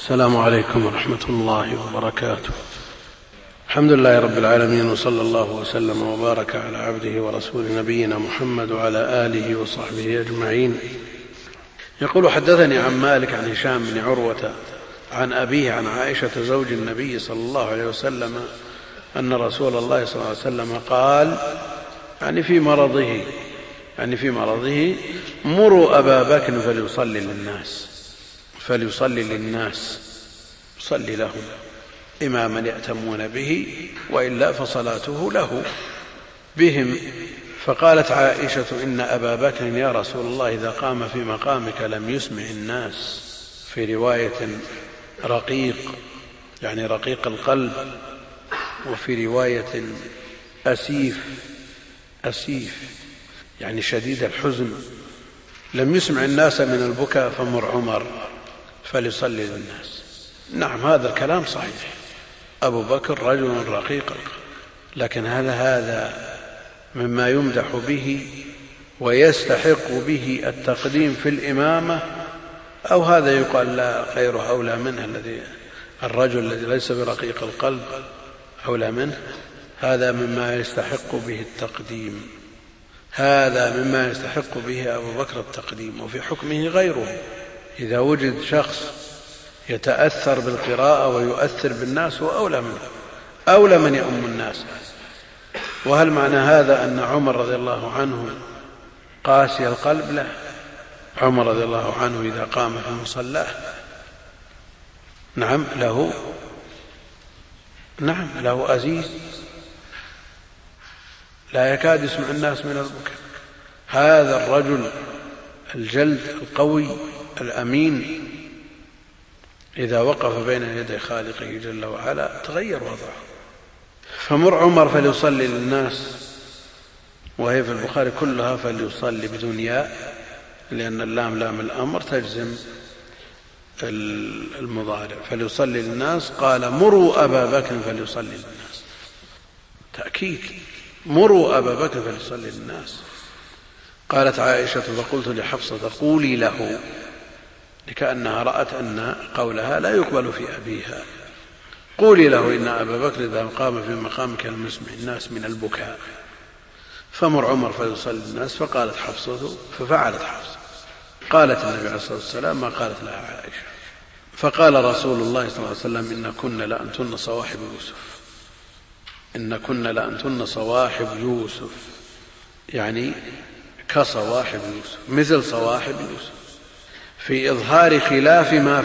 السلام عليكم ورحمة الله وبركاته. الحمد لله رب العالمين، وصلى الله وسلم وبارك على عبده ورسوله نبينا محمد وعلى آله وصحبه أجمعين. يقول: حدثني عن مالك عن هشام بن عروة عن أبيه عن عائشة زوج النبي صلى الله عليه وسلم أن رسول الله صلى الله عليه وسلم قال، يعني في مرضه: مروا أبا بكر فليصلي للناس يصلي لهم إماما يأتمون به، وإلا فصلاته له بهم. فقالت عائشة: إن أبا بكر يا رسول الله إذا قام في مقامك لم يسمع الناس. في رواية رقيق، يعني رقيق القلب، وفي رواية أسيف يعني شديد الحزن. لم يسمع الناس من البكاء فمر عمر فليصلي للناس. نعم، هذا الكلام صحيح، أبو بكر رجل رقيق، لكن هل هذا مما يمدح به ويستحق به التقديم في الإمامة، أو هذا يقال لا غيره أولى منه، الرجل الذي ليس برقيق القلب أولى منه؟ هذا مما يستحق به التقديم، هذا مما يستحق به أبو بكر التقديم، وفي حكمه غيره. إذا وجد شخص يتأثر بالقراءة ويؤثر بالناس هو أولى من يؤم الناس. وهل معنى هذا أن عمر رضي الله عنه قاسي القلب؟ لا، عمر رضي الله عنه إذا قام في مصلاه له أزيز لا يكاد يسمع الناس من البكاء. هذا الرجل الجلد القوي الأمين إذا وقف بين يدي خالقه جل وعلا تغير وضعه. فمر عمر فليصلي للناس، وهي في البخاري كلها فليصلي بدون ياء، لأن اللام لام الأمر تجزم المضارع. فليصلي للناس، قال: مروا أبا بكر فليصلي للناس، تأكيد، مروا أبا بكر فليصلي للناس. قالت عائشة: فقلت لحفصة قولي له، لكأنها رأت أن قولها لا يقبل في أبيها. قولي له إن أبا بكر إذا قام في مقامك لم يسمع الناس من البكاء، فمر عمر فليصلي للناس. ففعلت حفصة. قالت النبي عليه الصلاة والسلام ما قالت لها عائشة. فقال رسول الله صلى الله عليه وسلم: إن كن لأنتن صواحب يوسف، يعني كصواحب يوسف، مثل صواحب يوسف، في إظهار خلاف ما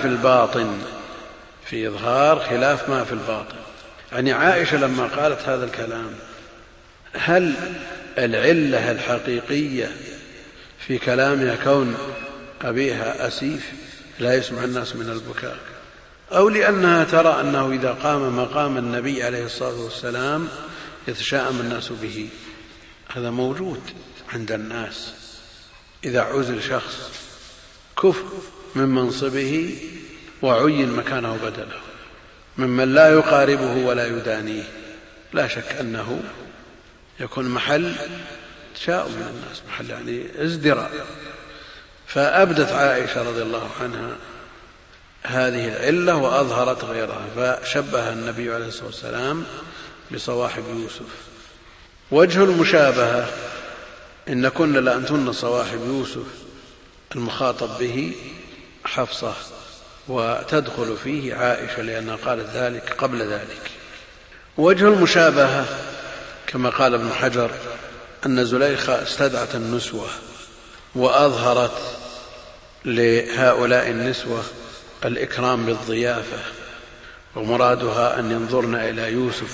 في الباطن. يعني عائشة لما قالت هذا الكلام، هل العلة الحقيقية في كلامها كون أبيها أسيف لا يسمع الناس من البكاء، أو لأنها ترى أنه إذا قام مقام النبي عليه الصلاة والسلام يتشاءم الناس به؟ هذا موجود عند الناس. إذا عزل شخص كفر من منصبه وعين مكانه بدله ممن لا يقاربه ولا يدانيه، لا شك أنه يكون محل تشاؤم من الناس، محل يعني ازدراء. فأبدت عائشة رضي الله عنها هذه العلة وأظهرت غيرها، فشبه النبي عليه الصلاة والسلام بصواحب يوسف. وجه المشابهة: إن كن لأنتن صواحب يوسف، المخاطب به حفصة، وتدخل فيه عائشة لأنها قالت ذلك قبل ذلك. وجه المشابهة كما قال ابن حجر أن زليخة استدعت النسوة وأظهرت لهؤلاء النسوة الإكرام بالضيافة، ومرادها أن ينظرن إلى يوسف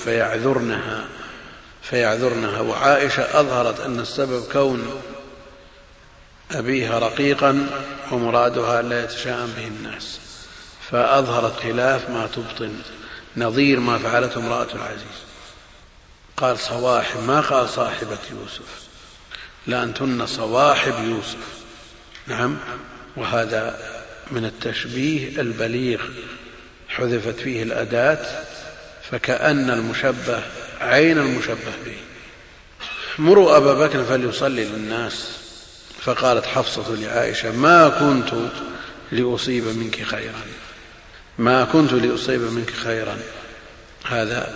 فيعذرنها. وعائشة أظهرت أن السبب كون أبيها رقيقا، ومرادها لا يتشاءم به الناس، فأظهرت خلاف ما تبطن، نظير ما فعلته امرأة العزيز. قال صواحب، ما قال صاحبة يوسف، لأنتن صواحب يوسف. نعم، وهذا من التشبيه البليغ، حذفت فيه الأداة فكأن المشبه عين المشبه به. مروا أبا بكر فليصلي للناس. فقالت حفصة لعائشة: ما كنت لأصيب منك خيرا، ما كنت لأصيب منك خيرا، هذا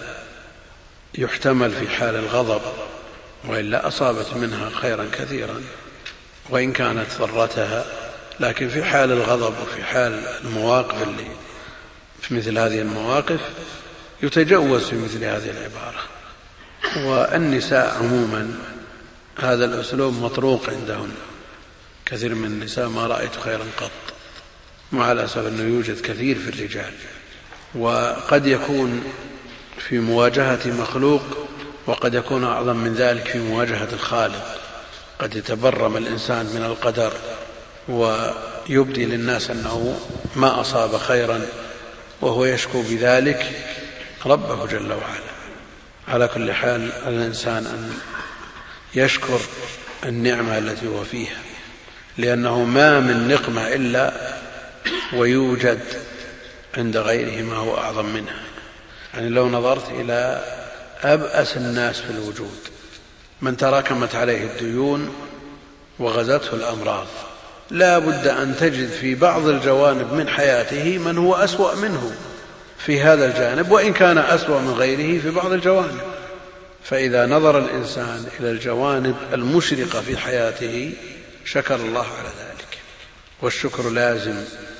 يحتمل في حال الغضب، وإلا أصابت منها خيرا كثيرا وإن كانت ضرتها، لكن في حال الغضب وفي حال المواقف اللي في مثل هذه المواقف يتجوز في مثل هذه العبارة. والنساء عموما هذا الأسلوب مطروق عندهن، كثير من النساء ما رأيت خيرا قط، مع الأسف أنه يوجد كثير في الرجال، وقد يكون في مواجهة مخلوق، وقد يكون أعظم من ذلك في مواجهة الخالق. قد يتبرم الإنسان من القدر ويبدي للناس أنه ما أصاب خيرا وهو يشكو بذلك ربه جل وعلا. على كل حال الإنسان أن يشكر النعمة التي هو فيها، لأنه ما من نقمة إلا ويوجد عند غيره ما هو أعظم منها. يعني لو نظرت إلى أبأس الناس في الوجود، من تراكمت عليه الديون وغزته الأمراض، لا بد أن تجد في بعض الجوانب من حياته من هو أسوأ منه في هذا الجانب، وإن كان أسوأ من غيره في بعض الجوانب. فإذا نظر الإنسان إلى الجوانب المشرقة في حياته شكر الله على ذلك. والشكر لازم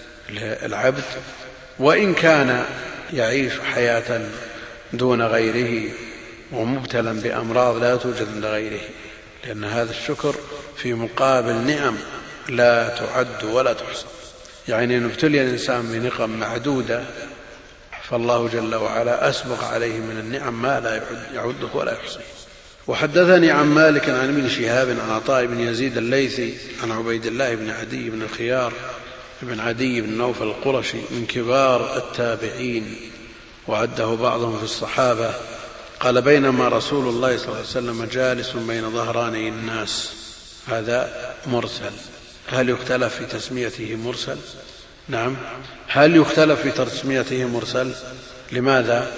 للعبد، وإن كان يعيش حياة دون غيره ومبتلا بأمراض لا توجد عند غيره، لأن هذا الشكر في مقابل نعم لا تعد ولا تحصى. يعني إن ابتلي الإنسان بنقم معدودة فالله جل وعلا أسبغ عليه من النعم ما لا يعده ولا يحصيه. وحدثني عن مالك عن ابن شهاب عن عطاء بن يزيد الليثي عن عبيد الله بن عدي بن الخيار بن عدي بن نوفل القرشي من كبار التابعين، وعده بعضهم في الصحابة، قال بينما رسول الله صلى الله عليه وسلم جالس بين ظهراني الناس. هذا مرسل. هل يختلف في تسميته مرسل؟ نعم. هل يختلف في تسميته مرسل؟ لماذا؟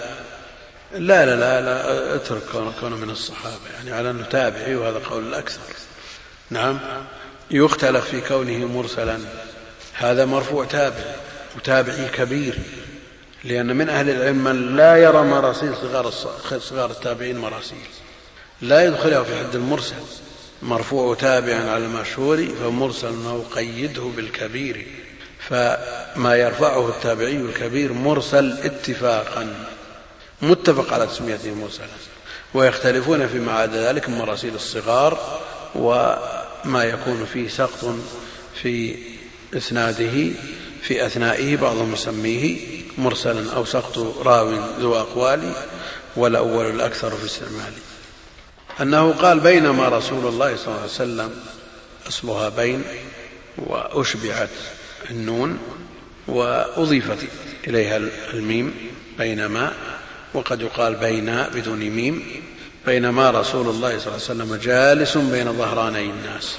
لا لا لا, لا اترك كونه من الصحابة، يعني على أنه تابعي، وهذا قول الأكثر. نعم. يختلف في كونه مرسلا، هذا مرفوع تابع وتابعي كبير، لأن من أهل العلم من لا يرى مراسيل صغار التابعين مراسيل، لا يدخلها في حد المرسل. مرفوع تابعا على المشهور فمرسل أنه قيده بالكبير، فما يرفعه التابعي الكبير مرسل اتفاقا، متفق على تسميته مرسلا. ويختلفون فيما عدا ذلك من مراسيل الصغار، وما يكون فيه سقط في إسناده في أثنائه، بعضهم يسميه مرسلا أو سقط راو ذو أقوال، والأول الأكثر في استعماله. أنه قال بينما رسول الله صلى الله عليه وسلم، أصلها بين وأشبعت النون وأضيفت إليها الميم بينما، وقد يقال بين بدون ميم. بينما رسول الله صلى الله عليه وسلم جالس بين ظهراني الناس.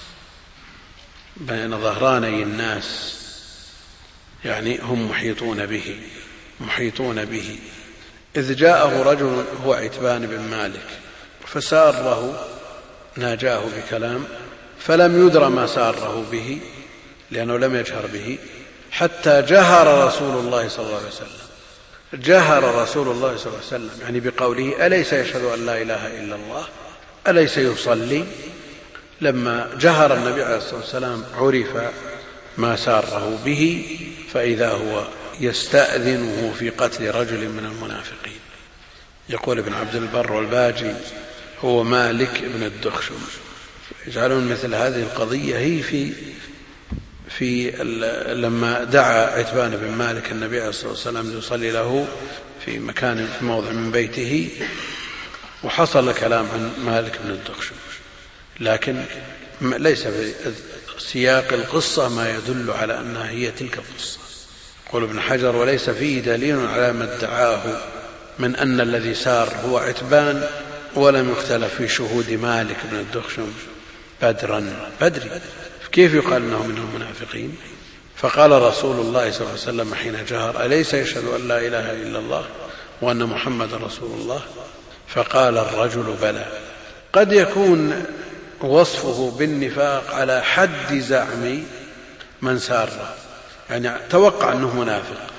بين ظهراني الناس يعني هم محيطون به إذ جاءه رجل هو عتبان بن مالك فساره، ناجاه بكلام فلم يدر ما ساره به لأنه لم يجهر به، حتى جهر رسول الله صلى الله عليه وسلم. جهر رسول الله صلى الله عليه وسلم يعني بقوله أليس يشهد أن لا إله إلا الله، أليس يصلي. لما جهر النبي عليه الصلاة والسلام عرف ما ساره به، فإذا هو يستأذنه في قتل رجل من المنافقين. يقول ابن عبد البر والباجي هو مالك بن الدخشم. يجعلون مثل هذه القضية هي في لما دعا عتبان بن مالك النبي عليه الصلاة والسلام ليصلي له في مكان في موضع من بيته، وحصل كلام عن مالك بن الدخشم، لكن ليس في سياق القصة ما يدل على أنها هي تلك القصة. يقول ابن حجر وليس فيه دليل على ما ادعاه من أن الذي سار هو عتبان، ولم يختلف في شهود مالك بن الدخشم بدري، كيف يقال أنه من المنافقين؟ فقال رسول الله صلى الله عليه وسلم حين جهر أليس يشهد أن لا إله إلا الله وأن محمد رسول الله؟ فقال الرجل بلى. قد يكون وصفه بالنفاق على حد زعم من ساره، يعني توقع أنه منافق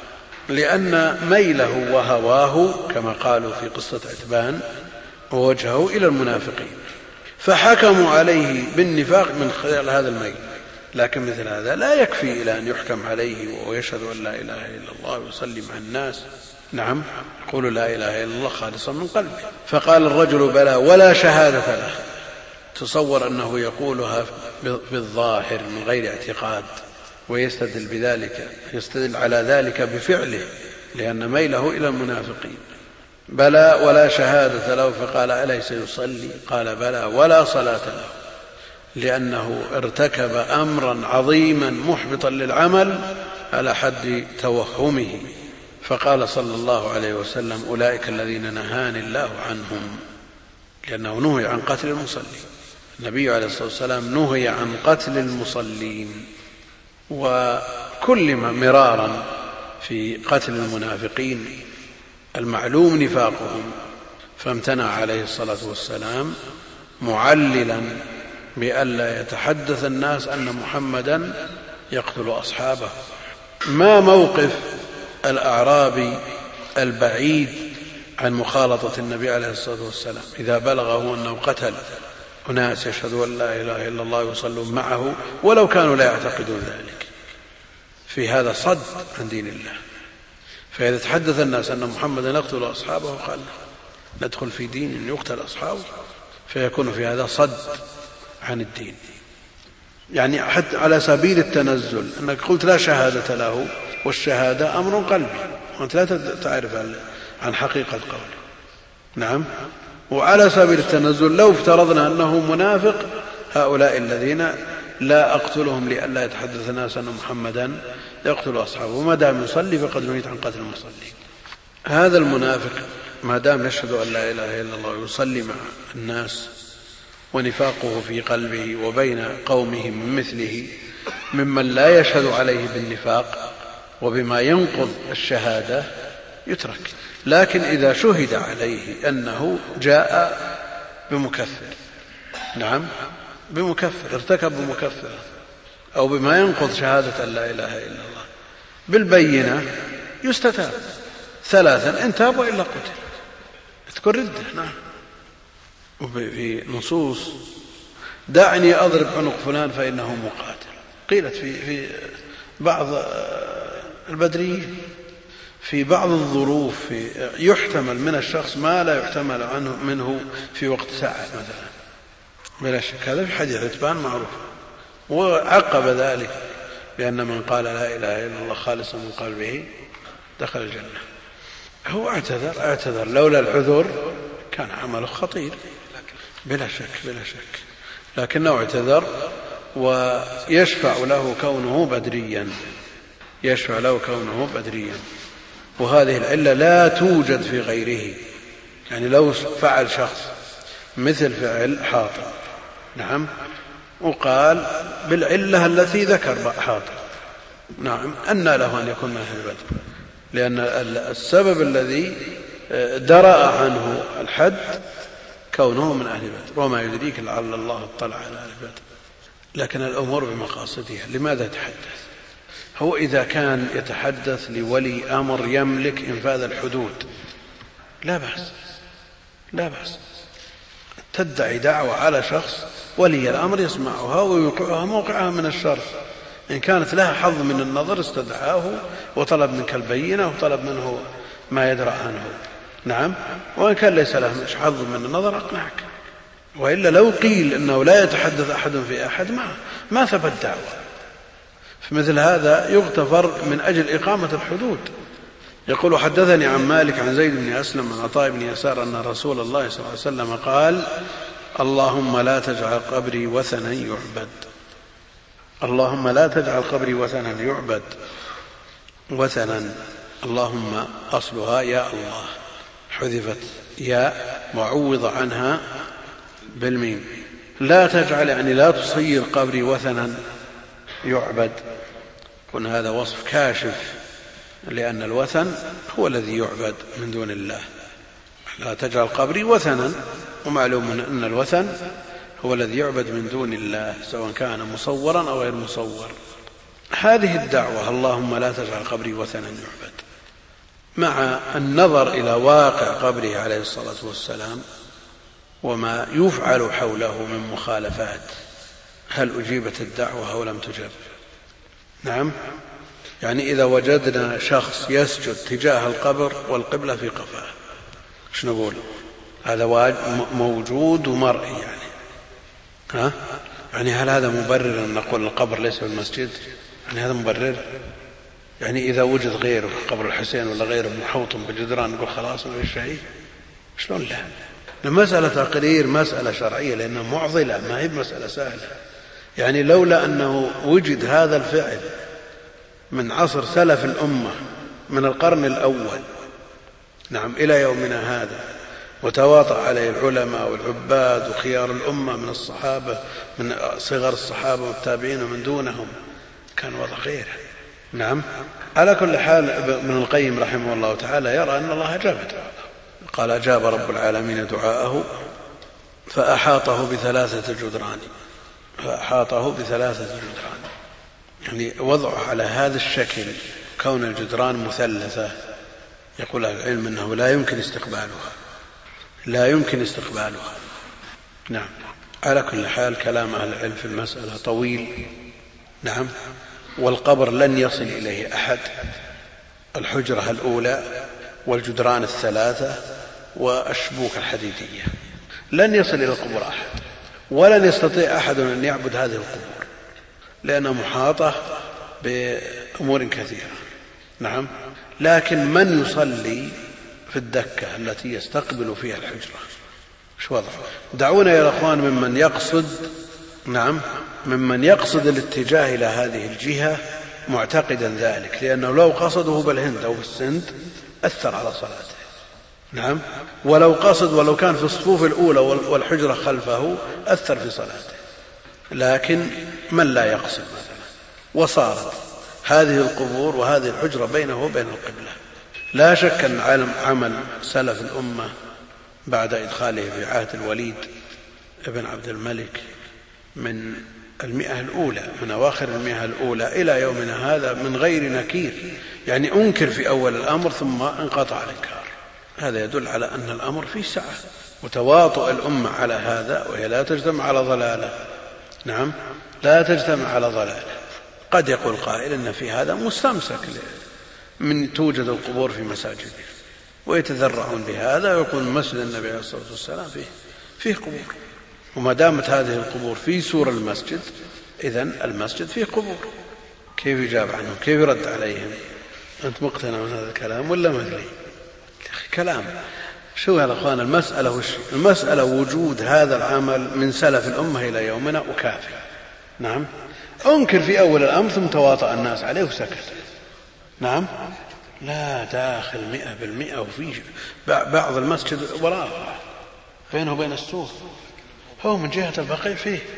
لأن ميله وهواه كما قالوا في قصة عتبان ووجهه إلى المنافقين، فحكموا عليه بالنفاق من خلال هذا الميل. لكن مثل هذا لا يكفي إلى أن يحكم عليه ويشهد أن لا إله إلا الله ويصلي مع الناس، نعم، يقول لا إله إلا الله خالصا من قلبه. فقال الرجل بلى ولا شهادة له. تصور أنه يقولها بالظاهر من غير اعتقاد ويستدل بذلك، يستدل على ذلك بفعله لأن ميله إلى المنافقين. بلى ولا شهادة له. فقال أليس يصلي؟ قال بلى ولا صلاة له، لأنه ارتكب أمرا عظيما محبطا للعمل على حد توهمه. فقال صلى الله عليه وسلم أولئك الذين نهاني الله عنهم، لأنه نهي عن قتل المصلين. النبي عليه الصلاة والسلام نهي عن قتل المصلين، وكلم مرارا في قتل المنافقين المعلوم نفاقهم، فامتنع عليه الصلاة والسلام معللا بألا يتحدث الناس أن محمدا يقتل أصحابه. ما موقف الأعرابي البعيد عن مخالطة النبي عليه الصلاة والسلام إذا بلغه أنه قتل أناس يشهدوا أن لا إله إلا الله ويصلون معه ولو كانوا لا يعتقدون ذلك؟ في هذا صد عن دين الله. فإذا تحدث الناس أن محمدا يقتل أصحابه قال ندخل في دين يقتل أصحابه، فيكون في هذا صد عن الدين. يعني حتى على سبيل التنزل أنك قلت لا شهادة له، والشهادة أمر قلبي وأنت لا تعرف عن حقيقة قوله، نعم. وعلى سبيل التنزل لو افترضنا أنه منافق، هؤلاء الذين لا أقتلهم لئلا يتحدث الناس أن محمدا يقتل أصحابه، وما دام يصلي فقد نهيت عن قتل المصلين. هذا المنافق ما دام يشهد أن لا إله إلا الله ويصلي مع الناس ونفاقه في قلبه وبين قومه من مثله ممن لا يشهد عليه بالنفاق وبما ينقض الشهادة يترك. لكن إذا شهد عليه أنه جاء بمكفر، نعم بمكفر، ارتكب بمكفر أو بما ينقض شهادة أن لا إله إلا الله بالبينة، يستتاب 3 إن تاب وإلا قتل، تكون ردة. نعم. وفي نصوص دعني أضرب عنق فلان فإنه مقاتل، قيلت في بعض البدريين في بعض الظروف يحتمل من الشخص ما لا يحتمل عنه منه في وقت ساعة مثلا، بلا شك هذا في حديث عتبان معروف. وعقب ذلك بأن من قال لا إله إلا الله خالصا من قلبه دخل الجنة. هو اعتذر لولا العذر كان عمله خطير بلا شك، لكنه اعتذر ويشفع له كونه بدريا، وهذه العلة لا توجد في غيره. يعني لو فعل شخص مثل فعل حاطب، نعم، وقال بالعلة التي ذكر حاطب، نعم، أن له أن يكون من أهل بدر، لأن السبب الذي درأ عنه الحد كونه من أهل بدر، وما يدريك لعل الله اطلع على أهل بدر. لكن الأمور بمقاصدها. لماذا يتحدث؟ هو إذا كان يتحدث لولي أمر يملك إنفاذ الحدود لا بأس. تدعي دعوة على شخص ولي الأمر يسمعها ويوقعها موقعها من الشر، إن كانت لها حظ من النظر استدعاه وطلب منك البينة وطلب منه ما يدرأ عنه، نعم، وإن كان ليس له حظ من النظر أقنعك. وإلا لو قيل أنه لا يتحدث أحد في أحد ما ثبت دعوة. فمثل هذا يغتفر من أجل إقامة الحدود. يقول حدثني عن مالك عن زيد بن أسلم عن عطاء بن يسار أن رسول الله صلى الله عليه وسلم قال اللهم لا تجعل قبري وثنا يعبد. اللهم لا تجعل قبري وثنا يعبد. وثنا اللهم أصلها يا الله، حذفت ياء معوض عنها بالميم. لا تجعل يعني لا تصير قبري وثنا يعبد. كن هذا وصف كاشف، لأن الوثن هو الذي يعبد من دون الله. لا تجعل قبري وثنا، ومعلوم أن الوثن هو الذي يعبد من دون الله سواء كان مصورا أو غير مصور. هذه الدعوة اللهم لا تجعل قبري وثنا يعبد مع النظر إلى واقع قبره عليه الصلاة والسلام وما يفعل حوله من مخالفات، هل أجيبت الدعوة أو لم تجب؟ نعم، يعني إذا وجدنا شخص يسجد تجاه القبر والقبلة في قفاه، ايش نقول؟ هذا موجود ومرئي، يعني هل هذا مبرر أن نقول القبر ليس في المسجد؟ يعني هذا مبرر؟ يعني إذا وجد غيره قبر الحسين ولا غيره محوطم بجدران نقول خلاص ما في شيء؟ شلون لا؟ المسألة تقرير مسألة شرعية لأنها معضلة، ما هي مسألة سهلة. يعني لولا أنه وجد هذا الفعل من عصر سلف الأمة من القرن الأول نعم إلى يومنا هذا، وتواطأ عليه العلماء والعباد وخيار الأمة من الصحابة، من صغر الصحابة والتابعين ومن دونهم، كان وضع غير. نعم، على كل حال ابن القيم رحمه الله تعالى يرى أن الله أجاب دعاءه، قال أجاب رب العالمين دعاءه فأحاطه بثلاثة جدران، يعني وضعه على هذا الشكل، كون الجدران مثلثة، يقول العلم أنه لا يمكن استقبالها. نعم، على كل حال كلام أهل العلم في المسألة طويل. نعم، والقبر لن يصل إليه أحد، الحجرة الأولى والجدران الثلاثة والشبوك الحديدية، لن يصل إلى القبور أحد، ولن يستطيع أحد أن يعبد هذه القبور لأنها محاطة بأمور كثيرة. نعم، لكن من يصلي في الدكة التي يستقبل فيها الحجرة شو وضعه؟ دعونا يا أخوان ممن يقصد الاتجاه إلى هذه الجهة معتقدا ذلك، لأنه لو قصده بالهند أو في السند أثر على صلاته. نعم، ولو كان في الصفوف الأولى والحجرة خلفه أثر في صلاته. لكن من لا يقصد مثلا وصارت هذه القبور وهذه الحجرة بينه وبين القبلة، لا شك أن عمل سلف الأمة بعد إدخاله في عهد الوليد ابن عبد الملك من أواخر المئة الأولى إلى يومنا هذا من غير نكير، يعني أنكر في أول الأمر ثم انقطع الإنكار. هذا يدل على أن الأمر فيه سعة وتواطؤ الأمة على هذا، وهي لا تجتمع على ضلالة. نعم، لا تجتمع على ضلالة. قد يقول قائل إن في هذا مستمسك من توجد القبور في مساجد، ويتذرعون بهذا ويقول مسجد النبي عليه الصلاة والسلام فيه قبور، وما دامت هذه القبور في سور المسجد إذن المسجد فيه قبور. كيف يجاب عنهم؟ كيف يرد عليهم؟ أنت مقتنع من هذا الكلام ولا ما أدري؟ كلام شو يا أخوان؟ المسألة وجود هذا العمل من سلف الأمة إلى يومنا وكافي. نعم، أنكر في أول الأمر ثم تواطأ الناس عليه وسكت. نعم، لا داخل 100%، وفي بعض المسجد وراء بينه وبين السور، هو من جهة البقيع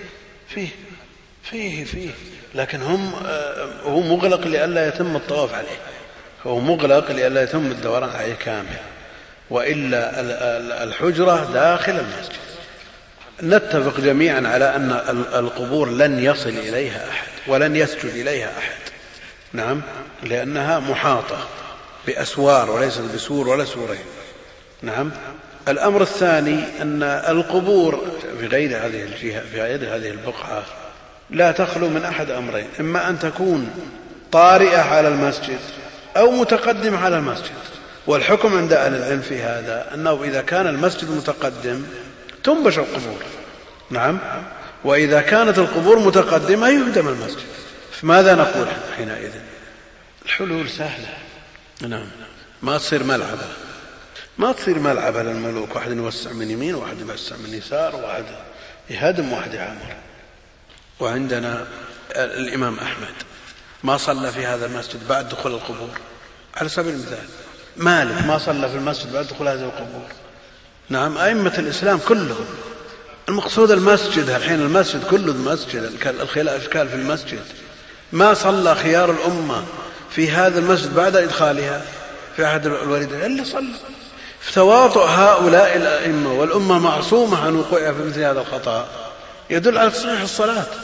فيه لكن هو مغلق لئلا يتم الطواف عليه، هو مغلق لئلا يتم الدوران عليه كامل، وإلا الحجرة داخل المسجد. نتفق جميعا على أن القبور لن يصل إليها أحد ولن يسجد إليها أحد. نعم، لأنها محاطة بأسوار وليست بسور ولا سورين. نعم، الأمر الثاني أن القبور في غير هذه الجهة في غير هذه البقعة لا تخلو من أحد أمرين: إما أن تكون طارئة على المسجد أو متقدمة على المسجد. والحكم عند أهل العلم في هذا أنه إذا كان المسجد متقدم تنبش القبور. نعم، وإذا كانت القبور متقدمة يهدم المسجد. فماذا نقول حينئذ؟ الحلول سهلة. نعم، ما تصير ملعبة للملوك، واحد يوسع من يمين وواحد يوسع من يسار، وواحد يهدم وواحد يعمر. وعندنا الإمام أحمد ما صلى في هذا المسجد بعد دخول القبور، على سبيل المثال. مالك ما صلى في المسجد بعد دخول هذه القبور. نعم، أئمة الإسلام كلهم. المقصود المسجد، الحين المسجد كله مسجد، الأشكال في المسجد. ما صلى خيار الأمة في هذا المسجد بعد إدخالها في عهد الوليد إلا صلى. فتواطؤ هؤلاء الأئمة والأمة معصومة عن وقوعها في مثل هذا الخطأ يدل على تصحيح الصلاة،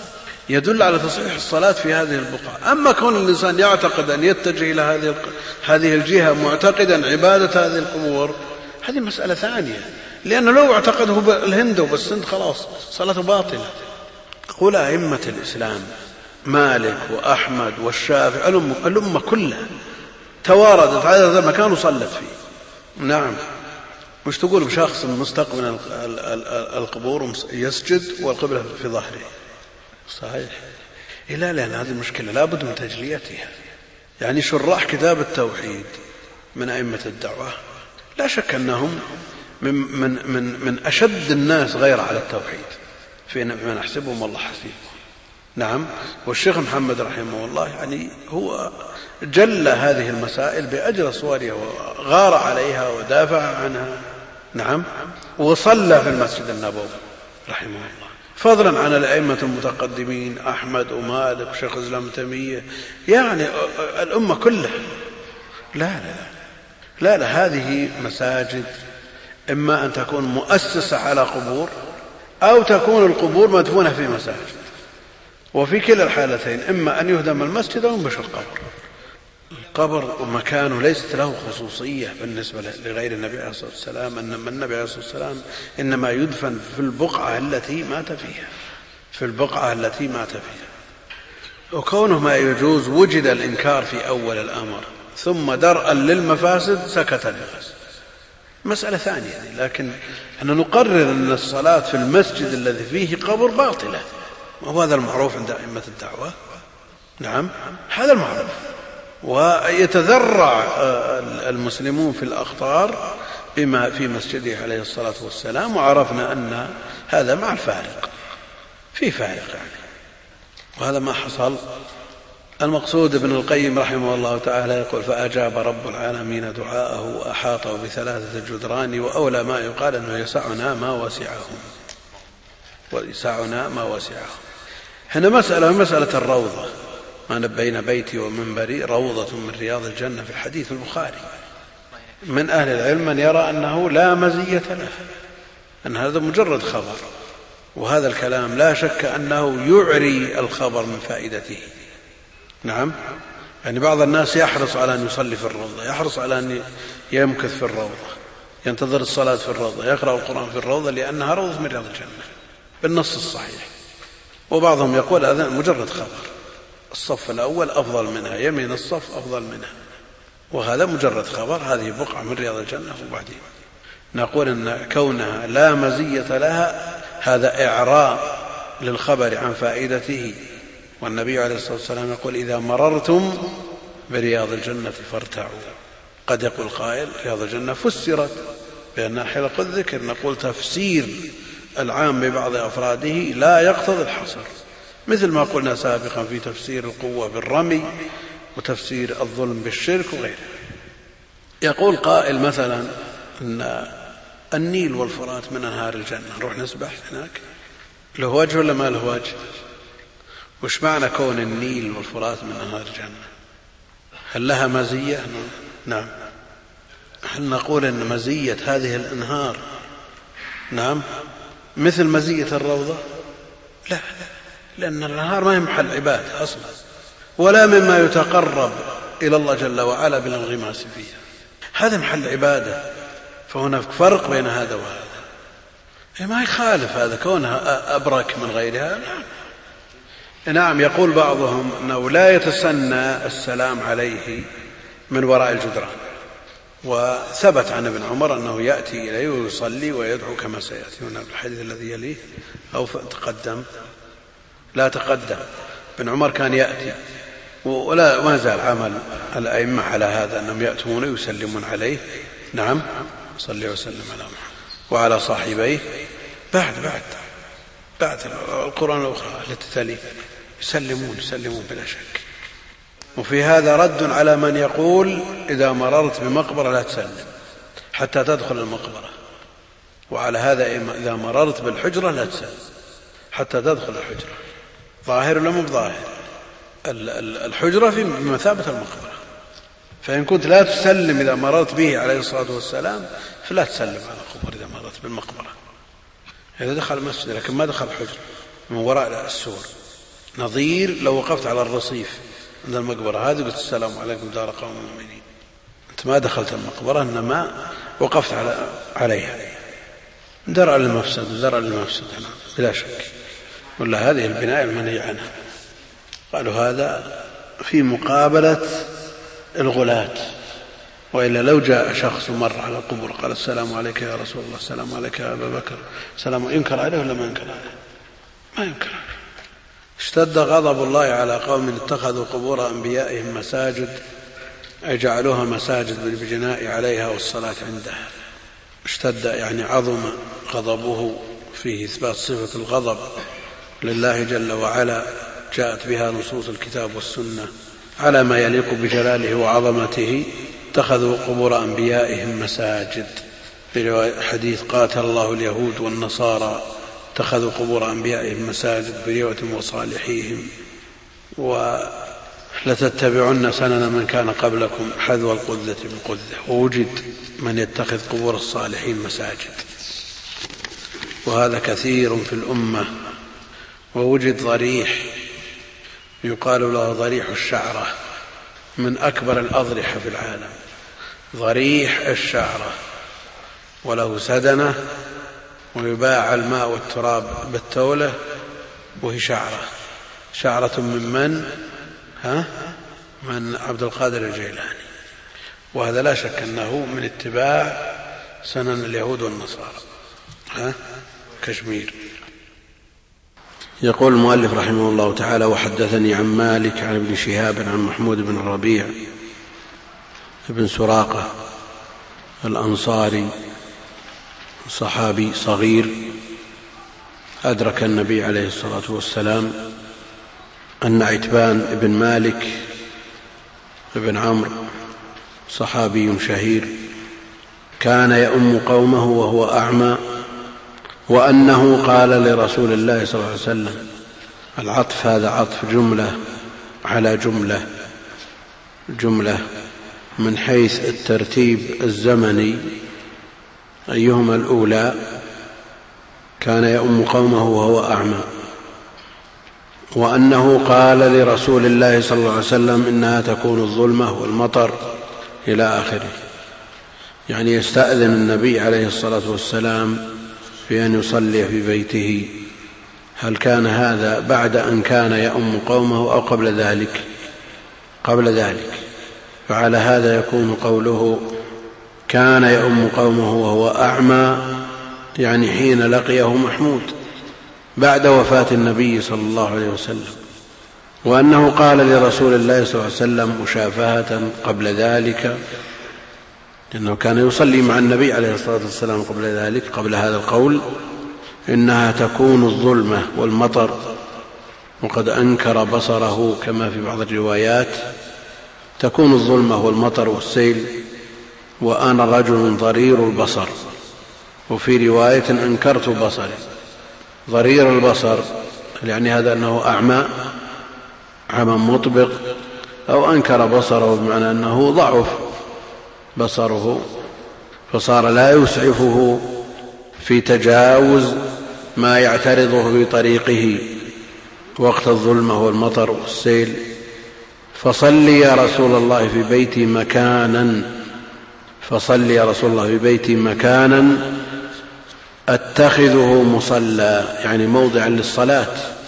يدل على تصحيح الصلاة في هذه البقعة. أما كون الإنسان يعتقد أن يتجه إلى هذه الجهة معتقدا عبادة هذه القبور، هذه مسألة ثانية، لأنه لو اعتقده بالهند وبالسند خلاص صلاته باطلة. قول أئمة الإسلام مالك وأحمد والشافعي الأمة كلها تواردت على هذا المكان وصلت فيه. نعم، مش تقول بشخص مستقبل القبور يسجد والقبلة في ظهره؟ صحيح. لا، لأن هذه المشكلة لا بد من تجليتها. يعني شراح كتاب التوحيد من أئمة الدعوة لا شك أنهم من أشد الناس غير على التوحيد فيما نحسبهم والله حسيبهم. نعم. والشيخ محمد رحمه الله يعني هو جل هذه المسائل بأجل صورها وغار عليها ودافع عنها. نعم. وصلى في المسجد النبوي رحمه الله، فضلا عن الأئمة المتقدمين أحمد ومالك وشيخ الإسلام ابن تيمية، يعني الأمة كلها. لا، هذه مساجد إما أن تكون مؤسسة على قبور أو تكون القبور مدفونة في مساجد، وفي كلا الحالتين إما أن يهدم المسجد أو ينبش القبر ومكانه ليست له خصوصية بالنسبة لغير النبي عليه الصلاة والسلام، إنما النبي عليه الصلاة والسلام إنما يدفن في البقعة التي مات فيها، وكونه ما يجوز وجد الإنكار في أول الأمر ثم درءا للمفاسد سكت الناس، مسألة ثانية. لكن أن نقرر أن الصلاة في المسجد الذي فيه قبر باطلة، وهذا المعروف عند أئمة الدعوة. نعم، هذا المعروف. ويتذرع المسلمون في الأخطار بما في مسجده عليه الصلاة والسلام، وعرفنا أن هذا مع الفارق، في فارق يعني، وهذا ما حصل. المقصود ابن القيم رحمه الله تعالى يقول: فأجاب رب العالمين دعاءه وأحاطه ب3 جدران، وأولى ما يقال أنه يسعنا ما وسعه. هنا مسألة الروضة، ما بين بيتي ومنبري روضة من رياض الجنة في الحديث البخاري. من أهل العلم من يرى أنه لا مزية له، أن هذا مجرد خبر، وهذا الكلام لا شك أنه يعري الخبر من فائدته. نعم، يعني بعض الناس يحرص على أن يصلي في الروضة، يحرص على أن يمكث في الروضة، ينتظر الصلاة في الروضة، يقرأ القرآن في الروضة لأنها روضة من رياض الجنة بالنص الصحيح. وبعضهم يقول هذا مجرد خبر، الصف الأول أفضل منها، يمين الصف أفضل منها، وهذا مجرد خبر، هذه بقعة من رياض الجنة. وبعدين نقول أن كونها لا مزية لها هذا إعراء للخبر عن فائدته. والنبي عليه الصلاة والسلام يقول: إذا مررتم برياض الجنة فارتعوا. قد يقول قائل: رياض الجنة فسرت بأنها حلق الذكر. نقول: تفسير العام ببعض أفراده لا يقتضي الحصر، مثل ما قلنا سابقا في تفسير القوة بالرمي وتفسير الظلم بالشرك وغيره. يقول قائل مثلا أن النيل والفرات من أنهار الجنة، نروح نسبح هناك، له وجه ولا ما له وجه؟ وش معنى كون النيل والفرات من أنهار الجنة؟ هل لها مزية؟ نعم. هل نقول أن مزية هذه الأنهار نعم مثل مزية الروضة؟ لا، لأن الأنهار ما هي محل عباد أصلا، ولا مما يتقرب إلى الله جل وعلا بالانغماس فيها، هذا محل عبادة، فهناك فرق بين هذا وهذا. ما يخالف هذا كونها أبرك من غيرها. نعم. يقول بعضهم أنه لا يتسنى السلام عليه من وراء الجدران، وثبت عن ابن عمر أنه يأتي إليه ويصلي ويدعو كما سيأتي هنا الحديث الذي يليه، أو تقدم لا تقدم. ابن عمر كان يأتي، ولا ما زال عمل الأئمة على هذا، أنهم يأتون ويسلمون عليه. نعم، صلى وسلم على محمد وعلى صاحبيه بعد القرآن الأخرى التي تليه يسلمون بلا شك. وفي هذا رد على من يقول إذا مررت بمقبرة لا تسلم حتى تدخل المقبرة، وعلى هذا إذا مررت بالحجرة لا تسلم حتى تدخل الحجرة. ظاهر ولا مو ظاهر؟ الحجرة في مثابة المقبرة، فإن كنت لا تسلم إذا مررت به عليه الصلاة والسلام فلا تسلم على القبور إذا مررت بالمقبرة. إذا دخل المسجد لكن ما دخل الحجرة من وراء السور نظير لو وقفت على الرصيف عند المقبرة هذه قلت السلام عليكم دار قوم مؤمنين، أنت ما دخلت المقبرة إنما وقفت عليها درءا للمفسد بلا شك، ولا هذه البناء المنهي عنها. قالوا هذا في مقابلة الغلاة، وإلا لو جاء شخص مر على القبور قال السلام عليك يا رسول الله، السلام عليك يا أبا بكر، السلام، ينكر عليه ولا ما ينكر عليه؟ ما ينكر عليه. اشتد غضب الله على قوم اتخذوا قبور أنبيائهم مساجد، أي جعلوها مساجد بالبناء عليها والصلاة عندها. اشتد يعني عظم غضبه، فيه إثبات صفة الغضب لله جل وعلا جاءت بها نصوص الكتاب والسنة على ما يليق بجلاله وعظمته. اتخذوا قبور أنبيائهم مساجد، في حديث قاتل الله اليهود والنصارى اتخذوا قبور أنبيائهم مساجد بريوة وصالحيهم، ولتتبعن سنن من كان قبلكم حذو القذة بالقذة. ووجد من يتخذ قبور الصالحين مساجد، وهذا كثير في الأمة. ووجد ضريح يقال له ضريح الشعرة، من أكبر الأضرحة في العالم، ضريح الشعرة، وله سدنة ويباع الماء والتراب بالتولة، وهي شعرة من عبد القادر الجيلاني. وهذا لا شك أنه من اتباع سنن اليهود والنصارى. كشمير. يقول المؤلف رحمه الله تعالى: وحدثني عن مالك عن ابن شهاب عن محمود بن الربيع بن سراقة الأنصاري، صحابي صغير أدرك النبي عليه الصلاة والسلام، أن عتبان بن مالك بن عمرو صحابي شهير كان يؤم قومه وهو أعمى، وأنه قال لرسول الله صلى الله عليه وسلم، العطف هذا عطف جملة على جملة من حيث الترتيب الزمني، أيهما الأولى؟ كان يؤم قومه وهو أعمى، وأنه قال لرسول الله صلى الله عليه وسلم إنها تكون الظلمة والمطر إلى آخره. يعني يستأذن النبي عليه الصلاة والسلام في أن يصلي في بيته. هل كان هذا بعد أن كان يؤم قومه أو قبل ذلك؟ قبل ذلك. فعلى هذا يكون قوله كان يؤم قومه وهو أعمى يعني حين لقيه محمود بعد وفاة النبي صلى الله عليه وسلم، وأنه قال لرسول الله صلى الله عليه وسلم مشافهة قبل ذلك، لأنه كان يصلي مع النبي عليه الصلاة والسلام قبل ذلك، قبل هذا القول إنها تكون الظلمة والمطر، وقد أنكر بصره كما في بعض الروايات تكون الظلمة والمطر والسيل، وأنا رجل ضرير البصر، وفي رواية أنكرت بصري. ضرير البصر يعني هذا أنه أعمى عمى مطبق، أو أنكر بصره بمعنى أنه ضعف بصره فصار لا يسعفه في تجاوز ما يعترضه في طريقه وقت الظلمة والمطر والسيل. فصلي يا رسول الله في بيتي مكانا أتخذه مصلى، يعني موضعا للصلاة.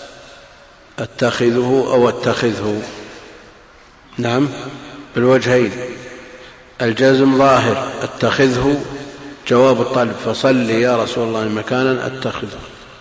أتخذه نعم بالوجهين، الجزم ظاهر، أتخذه جواب الطلب، فصلي يا رسول الله مكانا أتخذه.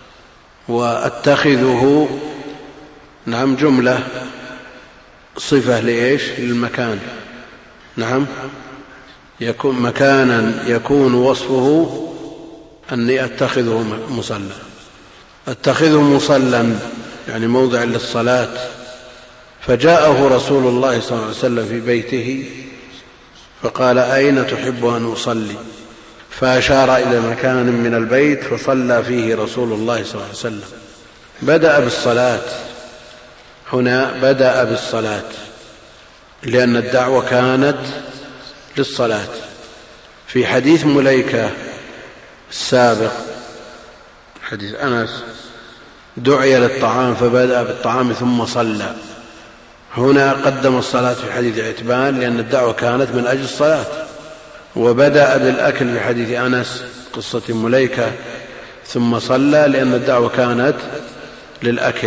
وأتخذه نعم جملة صفة لإيش؟ للمكان. نعم يكون مكانا يكون وصفه أني أتخذه مصلى. أتخذه مصلى يعني موضع للصلاة. فجاءه رسول الله صلى الله عليه وسلم في بيته فقال أين تحب أن أصلي؟ فأشار إلى مكان من البيت فصلى فيه رسول الله صلى الله عليه وسلم. بدأ بالصلاة هنا، بدأ بالصلاة لأن الدعوة كانت للصلاة. في حديث مليكة السابق حديث أنس دعي للطعام فبدأ بالطعام ثم صلى. هنا قدم الصلاة في حديث عتبان لأن الدعوة كانت من أجل الصلاة، وبدأ بالأكل في حديث أنس قصة مليكة ثم صلى لأن الدعوة كانت للأكل.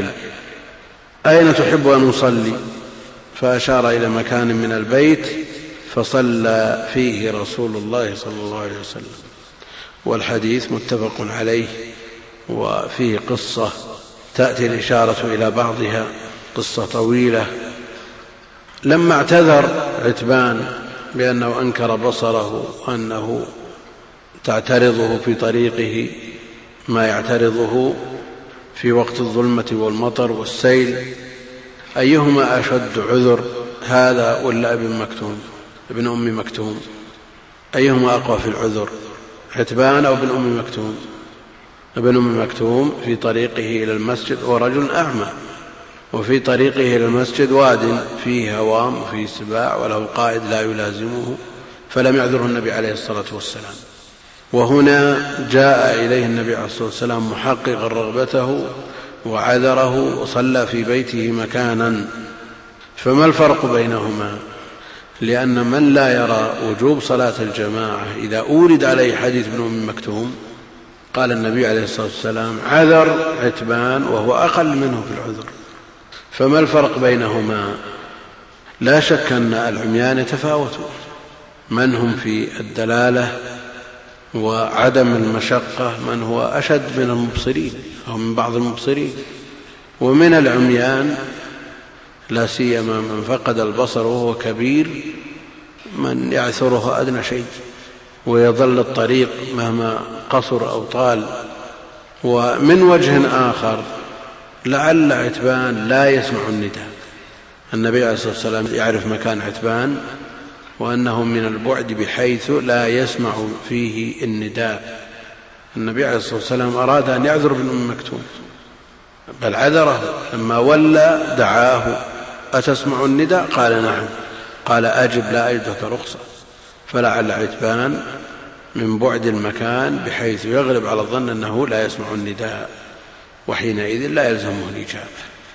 أين تحب أن نصلي؟ فأشار إلى مكان من البيت فصلى فيه رسول الله صلى الله عليه وسلم. والحديث متفق عليه، وفيه قصة تأتي الإشارة إلى بعضها، قصة طويلة. لما اعتذر عتبان بأنه أنكر بصره وأنه تعترضه في طريقه ما يعترضه في وقت الظلمة والمطر والسيل، أيهما أشد عذر، هذا ولا ابن أم مكتوم؟ أيهما أقوى في العذر، عتبان أو ابن أم مكتوم؟ ابن أم مكتوم في طريقه إلى المسجد ورجل أعمى، وفي طريقه إلى المسجد واد فيه هوام وفيه سباع وله قائد لا يلازمه، فلم يعذره النبي عليه الصلاة والسلام. وهنا جاء إليه النبي عليه الصلاة والسلام محققا رغبته وعذره وصلى في بيته مكانا. فما الفرق بينهما؟ لأن من لا يرى وجوب صلاة الجماعة إذا أورد عليه حديث ابن أم مكتوم قال النبي عليه الصلاة والسلام عذر عتبان وهو أقل منه في العذر. فما الفرق بينهما؟ لا شك أن العميان يتفاوتون، من هم في الدلالة وعدم المشقة من هو أشد من المبصرين أو من بعض المبصرين. ومن العميان لا سيما من فقد البصر وهو كبير من يعثره أدنى شيء ويظل الطريق مهما قصر أو طال. ومن وجه آخر لعل عتبان لا يسمع النداء، النبي عليه الصلاة والسلام يعرف مكان عتبان وأنه من البعد بحيث لا يسمع فيه النداء. النبي عليه الصلاة والسلام أراد أن يعذر ابن أم مكتوم بل عذره لما ولى دعاه أتسمع النداء؟ قال نعم. قال أجب لا أجدك رخصة. فلعل عتبان من بعد المكان بحيث يغلب على الظن أنه لا يسمع النداء، وحينئذ لا يلزمه الإجابة.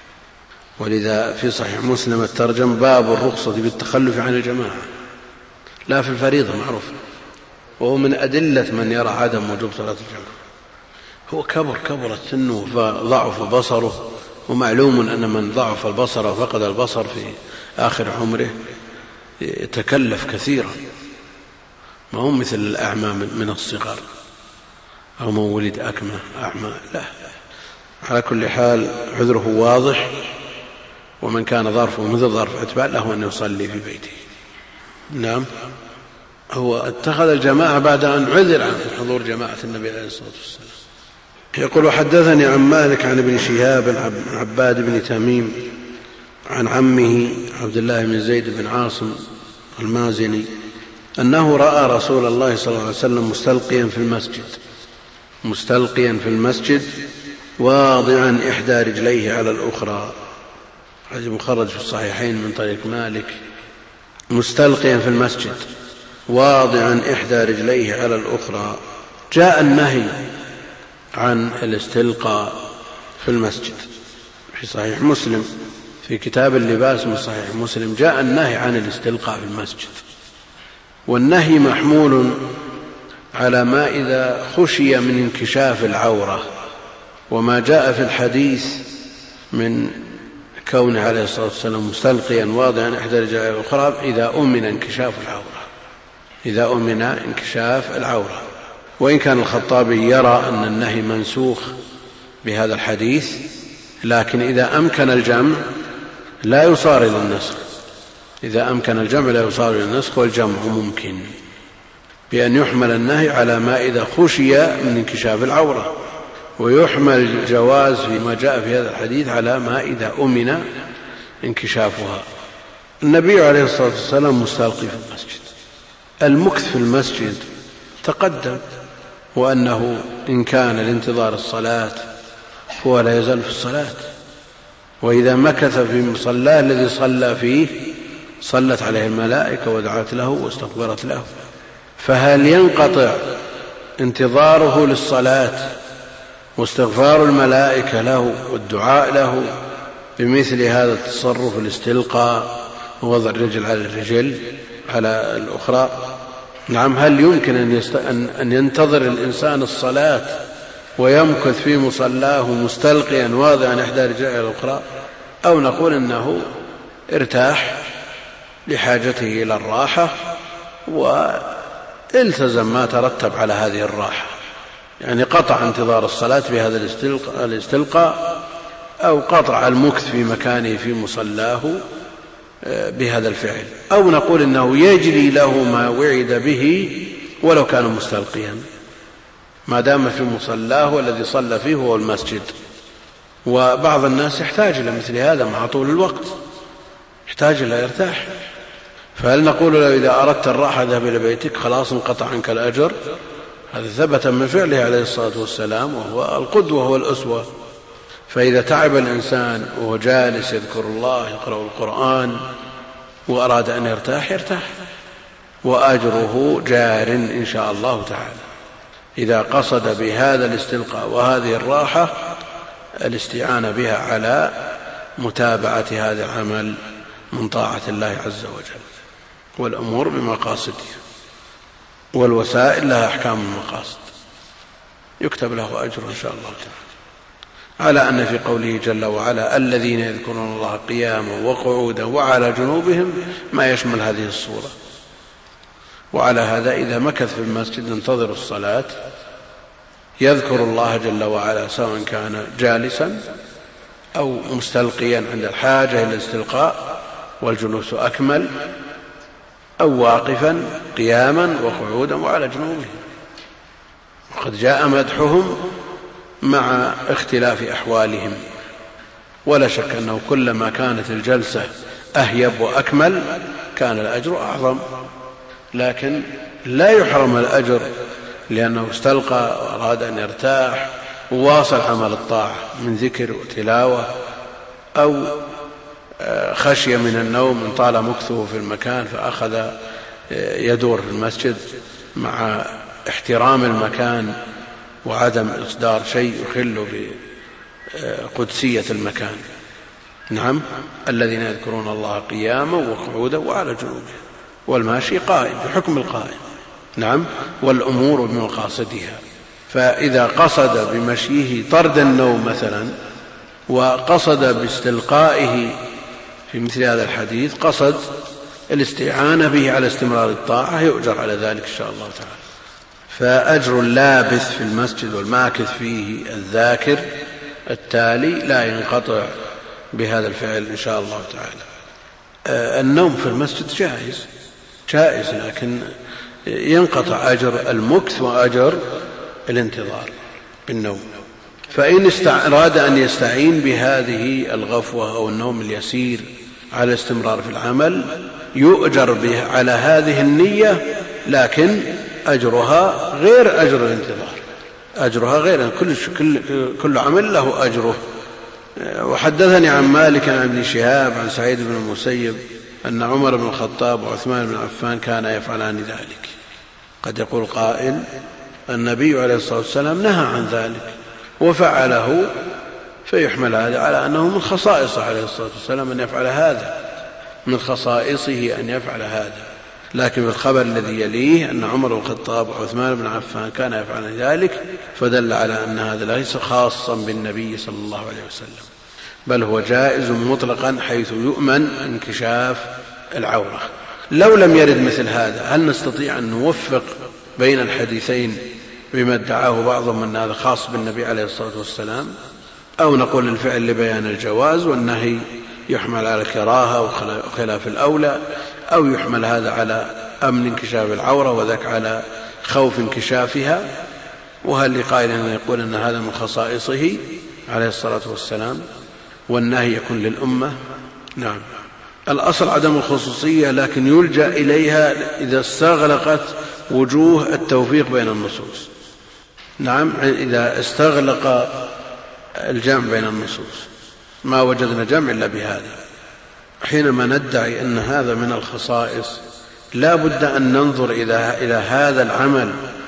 ولذا في صحيح مسلم الترجم باب الرخصة بالتخلف عن الجماعة، لا في الفريضة معروف، وهو من أدلة من يرى عدم وجوب صلاة الجماعة. هو كبرت سنه فضعف بصره، ومعلوم أن من ضعف البصر وفقد البصر في آخر عمره يتكلف كثيرا، ما هو مثل الأعمى من الصغر أو من ولد أكمى أعمى، لا. على كل حال عذره واضح، ومن كان ظرفه مثل ظرف عتبان له أن يصلي في بيته. نعم، هو اتخذ الجماعة بعد أن عذر عن حضور جماعة النبي عليه الصلاة والسلام. يقول وحدثني عن مالك عن ابن شهاب عن عباد بن تميم عن عمه عبد الله بن زيد بن عاصم المازني أنه رأى رسول الله صلى الله عليه وسلم مستلقيا في المسجد واضعا إحدى رجليه على الأخرى، حديث مخرج في الصحيحين من طريق مالك. مستلقيا في المسجد واضعا إحدى رجليه على الأخرى. جاء النهي عن الاستلقاء في المسجد في صحيح مسلم، في كتاب اللباس من صحيح مسلم جاء النهي عن الاستلقاء في المسجد، والنهي محمول على ما إذا خشي من انكشاف العورة، وما جاء في الحديث من كونه عليه الصلاة والسلام مستلقيا واضعا إحدى رجليه الأخرى إذا أمن انكشاف العورة. وإن كان الخطابي يرى أن النهي منسوخ بهذا الحديث، لكن إذا أمكن الجمع لا يصار إلى النسخ، والجمع ممكن بأن يحمل النهي على ما إذا خشي من انكشاف العورة، ويحمل الجواز فيما جاء في هذا الحديث على ما إذا أمن انكشافها. النبي عليه الصلاة والسلام مستلقي في المسجد. المكث في المسجد تقدم، وأنه إن كان لانتظار الصلاة هو لا يزال في الصلاة، وإذا مكث في مصلاه الذي صلى فيه صلت عليه الملائكة ودعت له واستغفرت له. فهل ينقطع انتظاره للصلاة واستغفار الملائكة له والدعاء له بمثل هذا التصرف، الاستلقاء ووضع الرجل على الرجل على الأخرى. نعم، هل يمكن أن ينتظر الإنسان الصلاة ويمكث في مصلاه مستلقيا واضعا إحدى رجله على الأخرى، أو نقول إنه ارتاح لحاجته إلى الراحة والتزم ما ترتب على هذه الراحة، يعني قطع انتظار الصلاة بهذا الاستلقاء، أو قطع المكث في مكانه في مصلاه بهذا الفعل، أو نقول إنه يجري له ما وعد به ولو كان مستلقيا ما دام في مصلاه والذي صلى فيه هو المسجد. وبعض الناس يحتاج إلى مثل هذا مع طول الوقت، يحتاج إلى يرتاح، فهل نقول له إذا أردت الراحة ذهب إلى بيتك خلاص انقطع عنك الأجر؟ هذا ثبت من فعله عليه الصلاة والسلام، وهو القدوة وهو الأسوة. فإذا تعب الإنسان وهو جالس يذكر الله يقرأ القرآن وأراد أن يرتاح يرتاح، وأجره جار إن شاء الله تعالى إذا قصد بهذا الاستلقاء وهذه الراحة الاستعانة بها على متابعة هذا العمل من طاعة الله عز وجل. والأمور بمقاصدها، والوسائل لها أحكام المقاصد، يكتب له أجر إن شاء الله تعالى، على أن في قوله جل وعلا الذين يذكرون الله قياما وقعودا وعلى جنوبهم ما يشمل هذه الصورة. وعلى هذا إذا مكث في المسجد ينتظر الصلاة يذكر الله جل وعلا سواء كان جالسا أو مستلقيا عند الحاجة إلى الاستلقاء والجلوس أكمل، أو واقفا قياما وقعودا وعلى جنوبهم. وقد جاء مدحهم مع اختلاف أحوالهم، ولا شك أنه كلما كانت الجلسة أهيب وأكمل كان الأجر أعظم، لكن لا يحرم الأجر لأنه استلقى وأراد أن يرتاح وواصل عمل الطاعة من ذكر وتلاوة، أو خشية من النوم إن طال مكثه في المكان فأخذ يدور في المسجد مع احترام المكان وعدم إصدار شيء يخل بقدسية المكان. نعم، الذين يذكرون الله قياما وقعودا وعلى جنوبهم، والماشي قائم بحكم القائم. نعم، والأمور بمقاصدها. فإذا قصد بمشيه طرد النوم مثلا وقصد باستلقائه في مثل هذا الحديث قصد الاستعانة به على استمرار الطاعة يؤجر على ذلك إن شاء الله تعالى. فأجر اللابث في المسجد والماكث فيه الذاكر التالي لا ينقطع بهذا الفعل إن شاء الله تعالى. النوم في المسجد جائز، لكن ينقطع أجر المكث وأجر الانتظار بالنوم. فإن أراد أن يستعين بهذه الغفوة أو النوم اليسير على الاستمرار في العمل يؤجر به على هذه النية، لكن أجرها غير أجر الانتظار، أجرها غير، كل عمل له أجره. وحدثني عن مالك عن ابن شهاب عن سعيد بن المسيب أن عمر بن الخطاب وعثمان بن عفان كانا يفعلان ذلك. قد يقول قائل النبي عليه الصلاة والسلام نهى عن ذلك وفعله، فيحمل هذا على أنه من خصائصه عليه الصلاة والسلام أن يفعل هذا، من خصائصه أن يفعل هذا. لكن في الخبر الذي يليه أن عمر بن الخطاب وعثمان بن عفان كان يفعل ذلك، فدل على أن هذا ليس خاصا بالنبي صلى الله عليه وسلم، بل هو جائز مطلقا حيث يؤمن انكشاف العورة. لو لم يرد مثل هذا هل نستطيع أن نوفق بين الحديثين بما ادعاه بعضهم أن هذا خاص بالنبي عليه الصلاة والسلام، أو نقول الفعل لبيان الجواز والنهي يحمل على الكراهة وخلاف الأولى، أو يحمل هذا على أمن انكشاف العورة وذاك على خوف انكشافها؟ وهل لقائل أن يقول أن هذا من خصائصه عليه الصلاة والسلام والنهي يكون للأمة؟ نعم، الأصل عدم الخصوصية، لكن يلجأ إليها إذا استغلقت وجوه التوفيق بين النصوص. نعم، إذا استغلق الجمع بين النصوص ما وجدنا جمع إلا بهذا. حينما ندعي أن هذا من الخصائص لا بد أن ننظر إلى هذا العمل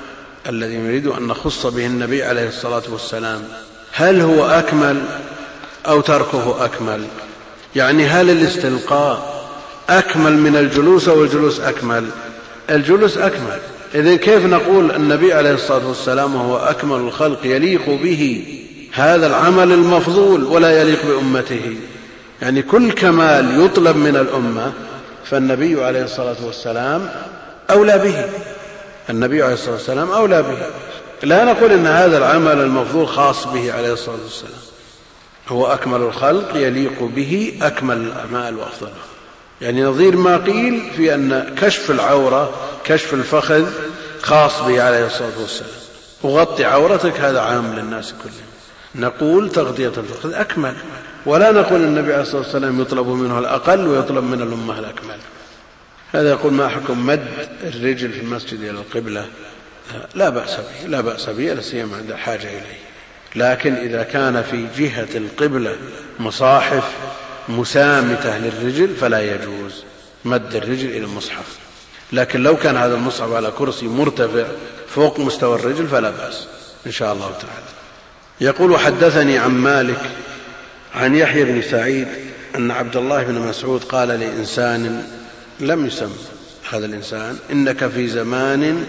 الذي نريد أن نخص به النبي عليه الصلاة والسلام، هل هو أكمل أو تركه أكمل؟ يعني هل الاستلقاء أكمل من الجلوس أو الجلوس أكمل؟ الجلوس أكمل. إذن كيف نقول النبي عليه الصلاة والسلام هو أكمل الخلق يليق به هذا العمل المفضول ولا يليق بأمته؟ يعني كل كمال يطلب من الأمة فالنبي عليه الصلاة والسلام أولى به، النبي عليه الصلاة والسلام أولى به. لا نقول إن هذا العمل المفضول خاص به عليه الصلاة والسلام، هو أكمل الخلق يليق به أكمل الأعمال وأفضلها. يعني نظير ما قيل في أن كشف العورة كشف الفخذ خاص به عليه الصلاة والسلام، وغطي عورتك هذا عام للناس كلهم. نقول تغطية الفخذ أكمل، ولا نقول النبي عليه الصلاة والسلام يطلب منه الأقل ويطلب من الأمة الأكمل. هذا يقول ما حكم مد الرجل في المسجد إلى القبلة؟ لا بأس به، لا بأس به، لا سيما عند الحاجة إليه. لكن إذا كان في جهة القبلة مصاحف مسامتة للرجل فلا يجوز مد الرجل إلى المصحف. لكن لو كان هذا المصحف على كرسي مرتفع فوق مستوى الرجل فلا بأس إن شاء الله تعالى. يقول وحدثني عن مالك عن يحيى بن سعيد أن عبد الله بن مسعود قال لإنسان لم يسم هذا الإنسان إنك في زمان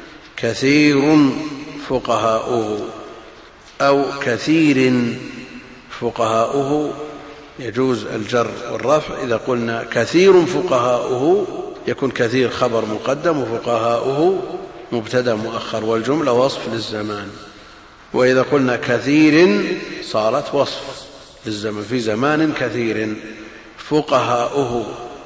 كثير فقهاؤه، أو كثير فقهاؤه، يجوز الجر والرفع. إذا قلنا كثير فقهاؤه يكون كثير خبر مقدم وفقهاؤه مبتدا مؤخر والجملة وصف للزمان. وإذا قلنا كثير صارت وصف للزمان، في زمان كثير. فقهاؤه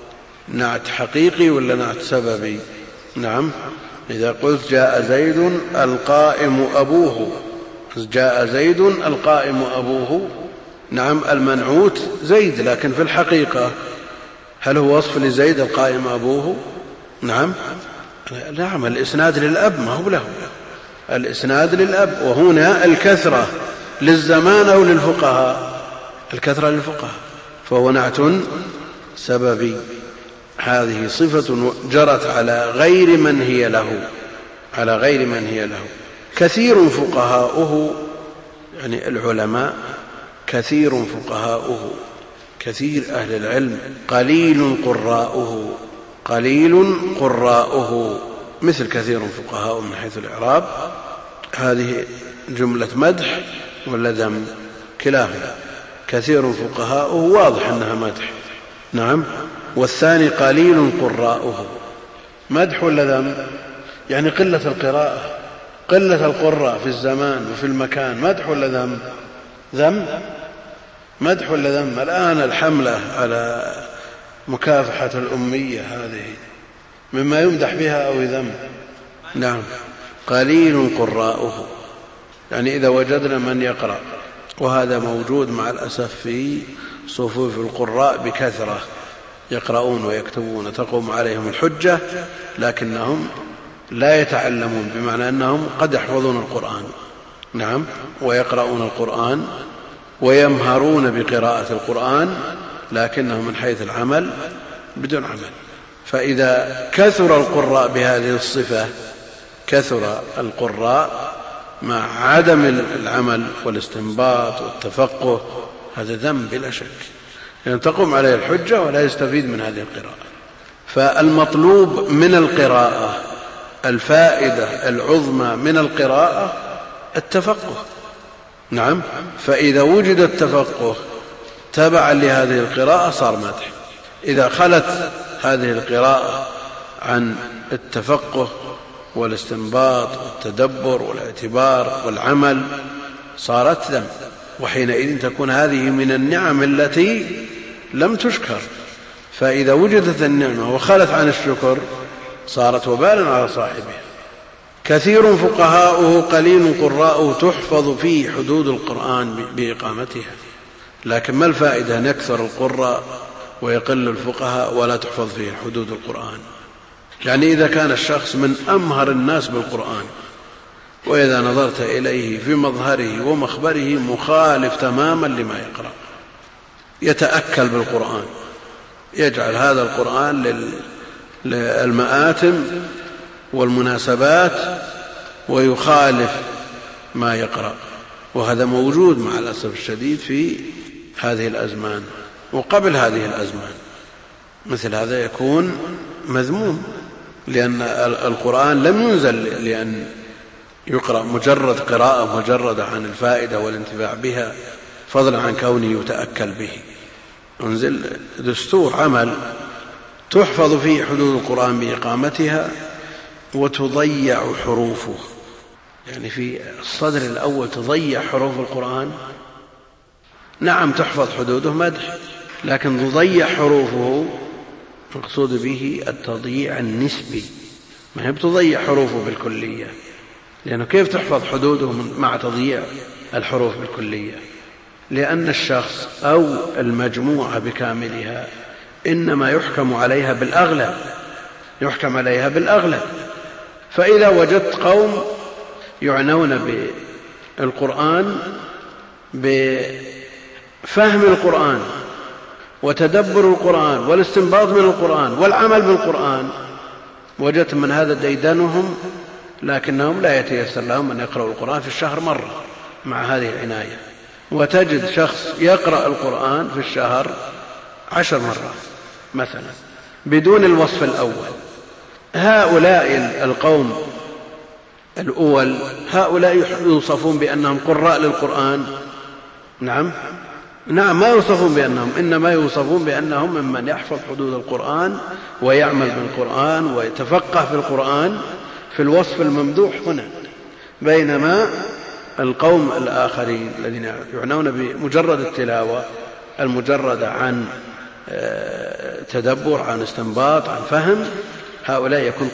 نعت حقيقي ولا نعت سببي؟ نعم. إذا قلت جاء زيد القائم أبوه، جاء زيد القائم أبوه، نعم المنعوت زيد، لكن في الحقيقة هل هو وصف لزيد القائم أبوه؟ نعم. نعم الإسناد للأب ما هو له، الإسناد للأب. وهنا الكثرة للزمان أو للفقهاء؟ الكثرة للفقهاء، فهو نعت سببي. هذه صفة جرت على غير من هي له، على غير من هي له. كثير فقهاؤه يعني العلماء، كثير فقهاؤه كثير أهل العلم، قليل قراؤه، قليل قراؤه، مثل كثير فقهاؤه من حيث الإعراب. هذه جملة مدح ولا ذم؟ كلاهما. كثير فقهاؤه واضح أنها مدح، نعم. والثاني قليل قراؤه، مدح ولا ذم؟ يعني قلة القراءة، قلة القراء في الزمان وفي المكان، مدح ولا ذم؟ ذم. مدح ولا ذم؟ الآن الحملة على مكافحة الأمية هذه مما يمدح بها أو يذم؟ نعم. قليل قراؤه، يعني إذا وجدنا من يقرأ، وهذا موجود مع الأسف في صفوف القراء بكثرة، يقرؤون ويكتبون تقوم عليهم الحجة، لكنهم لا يتعلمون، بمعنى أنهم قد يحفظون القرآن، نعم، ويقرؤون القرآن ويمهرون بقراءة القرآن، لكنهم من حيث العمل بدون عمل. فإذا كثر القراء بهذه الصفة، كثر القراء مع عدم العمل والاستنباط والتفقه، هذا ذنب بلا شك، لأن تقوم عليه الحجة ولا يستفيد من هذه القراءة. فالمطلوب من القراءة، الفائدة العظمى من القراءة التفقه، نعم. فإذا وجد التفقه تبعا لهذه القراءة صار مدح. إذا خلت هذه القراءة عن التفقه والاستنباط والتدبر والاعتبار والعمل صارت ذم، وحينئذ تكون هذه من النعم التي لم تشكر. فإذا وجدت النعمة وخلت عن الشكر صارت وبالا على صاحبها. كثير فقهاؤه قليل قراؤه، تحفظ فيه حدود القرآن بإقامتها. لكن ما الفائدة أن يكثر القراء ويقل الفقهاء ولا تحفظ فيه حدود القرآن؟ يعني إذا كان الشخص من أمهر الناس بالقرآن، وإذا نظرت إليه في مظهره ومخبره مخالف تماما لما يقرأ، يتأكل بالقرآن، يجعل هذا القرآن للمآتم والمناسبات ويخالف ما يقرأ، وهذا موجود مع الأسف الشديد في هذه الأزمان وقبل هذه الأزمان. مثل هذا يكون مذموم، لأن القرآن لم ينزل لأن يقرأ مجرد قراءة مجردة عن الفائدة والانتفاع بها، فضلا عن كونه يتأكل به. انزل دستور عمل تحفظ فيه حدود القرآن بإقامتها وتضيع حروفه، يعني في الصدر الأول تضيع حروف القرآن. نعم تحفظ حدوده مدح، لكن تضيع حروفه، مقصود به التضييع النسبي، ما هي بتضيع حروفه بالكلية، لأنه كيف تحفظ حدوده مع تضييع الحروف بالكلية؟ لأن الشخص أو المجموعة بكاملها إنما يحكم عليها بالأغلب. فإذا وجدت قوم يعنون بالقرآن بفهم القرآن وتدبر القرآن والاستنباط من القرآن والعمل بالقرآن، وجدت من هذا ديدنهم، لكنهم لا يتيسر لهم أن يقرأوا القرآن في الشهر مرة مع هذه العناية، وتجد شخص يقرأ القرآن في الشهر 10 مرات مثلا بدون الوصف الأول. هؤلاء القوم الأول هؤلاء يوصفون بأنهم قراء للقرآن؟ نعم ما يوصفون بأنهم، إنما يوصفون بأنهم ممن يحفظ حدود القرآن ويعمل بالقرآن ويتفقه في القرآن في الوصف الممدوح هنا. بينما القوم الآخرين الذين يعنون بمجرد التلاوة المجردة عن تدبر، عن استنباط، عن فهم، هؤلاء يكون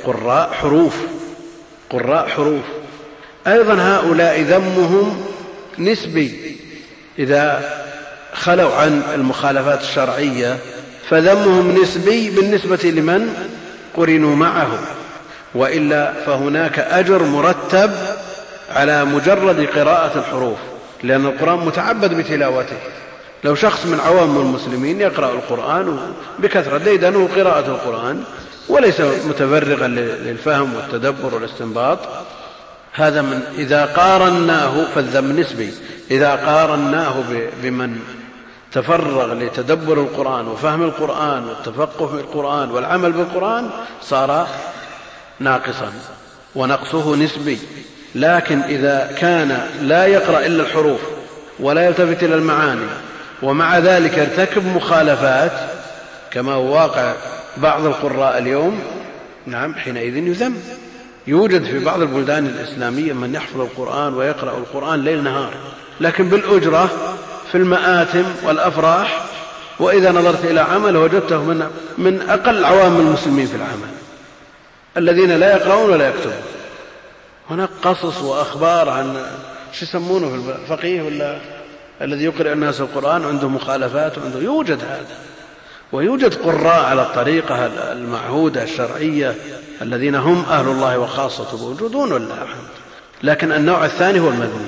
قراء حروف. أيضا هؤلاء ذمهم نسبي، إذا خلوا عن المخالفات الشرعية فذمهم نسبي بالنسبة لمن قرنوا معه، وإلا فهناك أجر مرتب على مجرد قراءة الحروف، لأن القرآن متعبد بتلاوته. لو شخص من عوام المسلمين يقرأ القرآن بكثرة ديدنه قراءة القرآن وليس متفرغا للفهم والتدبر والاستنباط، هذا من إذا قارناه فالذم نسبي، إذا قارناه بمن تفرغ لتدبر القرآن وفهم القرآن والتفقه في القرآن والعمل بالقرآن صار ناقصا، ونقصه نسبي. لكن إذا كان لا يقرأ إلا الحروف ولا يلتفت إلى المعاني ومع ذلك يرتكب مخالفات كما هو واقع بعض القراء اليوم، نعم حينئذ يذم. يوجد في بعض البلدان الإسلامية من يحفظ القرآن ويقرأ القرآن ليل نهار، لكن بالأجرة في المآتم والأفراح، وإذا نظرت إلى عمل وجدته من أقل عوام المسلمين في العمل الذين لا يقرؤون ولا يكتبون. هناك قصص وأخبار عن شو يسمونه في الفقيه ولا الذي يقرأ الناس القرآن عنده مخالفات، يوجد هذا. ويوجد قراء على الطريقة المعهودة الشرعية الذين هم أهل الله وخاصته موجودون والله الحمد. لكن النوع الثاني هو المذموم.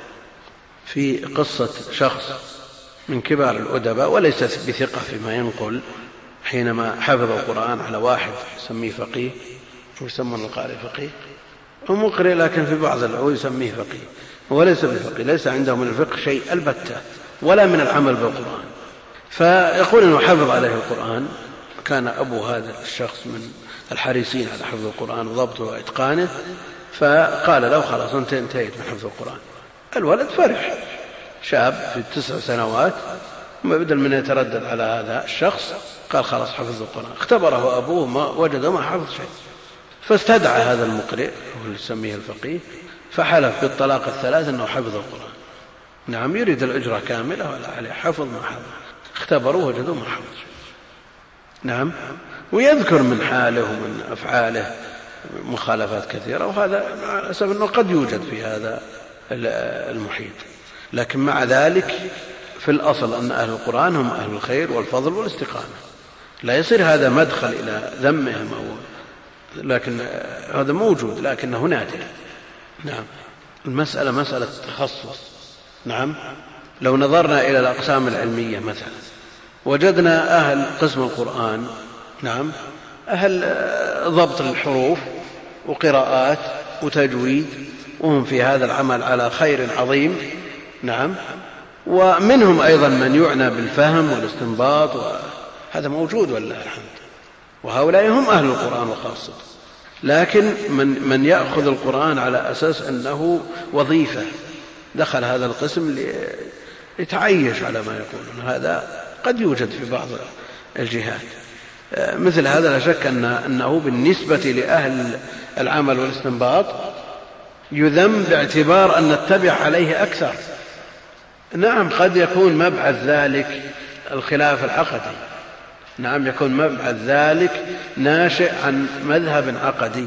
في قصة شخص من كبار الأدباء وليس بثقة فيما ينقل، حينما حفظ القرآن على واحد يسميه فقيه، ويسمون القارئ فقيه، هو مقرئ لكن في بعض العلوم يسميه فقيه وليس بفقيه، ليس عنده من الفقه شيء البتة ولا من العمل بالقرآن. فيقول انه حفظ عليه القرآن، كان ابو هذا الشخص من الحريصين على حفظ القرآن وضبطه واتقانه، فقال له خلاص انت انتهيت من حفظ القرآن. الولد فرح، شاب في 9 سنوات، بدل من يتردد على هذا الشخص قال خلاص حفظ القرآن. اختبره ابوه ما وجد ما حفظ شيء، فاستدعى هذا المقرئ وهو يسميه الفقيه، فحلف بالطلاق الثلاث انه حفظ القرآن. نعم يريد الأجرة كاملة ولا عليه، حفظ ما حفظ. اختبروه وجدوا ما حفظ. نعم، ويذكر من حاله ومن أفعاله مخالفات كثيرة، وهذا مع الأسف أنه قد يوجد في هذا المحيط. لكن مع ذلك في الأصل أن أهل القرآن هم أهل الخير والفضل والاستقامة، لا يصير هذا مدخل إلى ذمهم لكن هذا موجود لكنه نادر. نعم، المسألة مسألة تخصص. نعم، لو نظرنا إلى الأقسام العلمية مثلا وجدنا أهل قسم القرآن، نعم، أهل ضبط الحروف وقراءات وتجويد، وهم في هذا العمل على خير عظيم. نعم. ومنهم أيضا من يعنى بالفهم والاستنباط، وهذا موجود والله الحمد، وهؤلاء هم أهل القرآن وخاصة. لكن من يأخذ القرآن على أساس أنه وظيفة، دخل هذا القسم ليتعيش على ما يقولون، هذا قد يوجد في بعض الجهات. مثل هذا لا شك أنه بالنسبة لأهل العمل والاستنباط يذم باعتبار أن نتبع عليه أكثر. نعم، قد يكون مبعث ذلك الخلاف العقدي، نعم يكون مبعث ذلك ناشئ عن مذهب عقدي،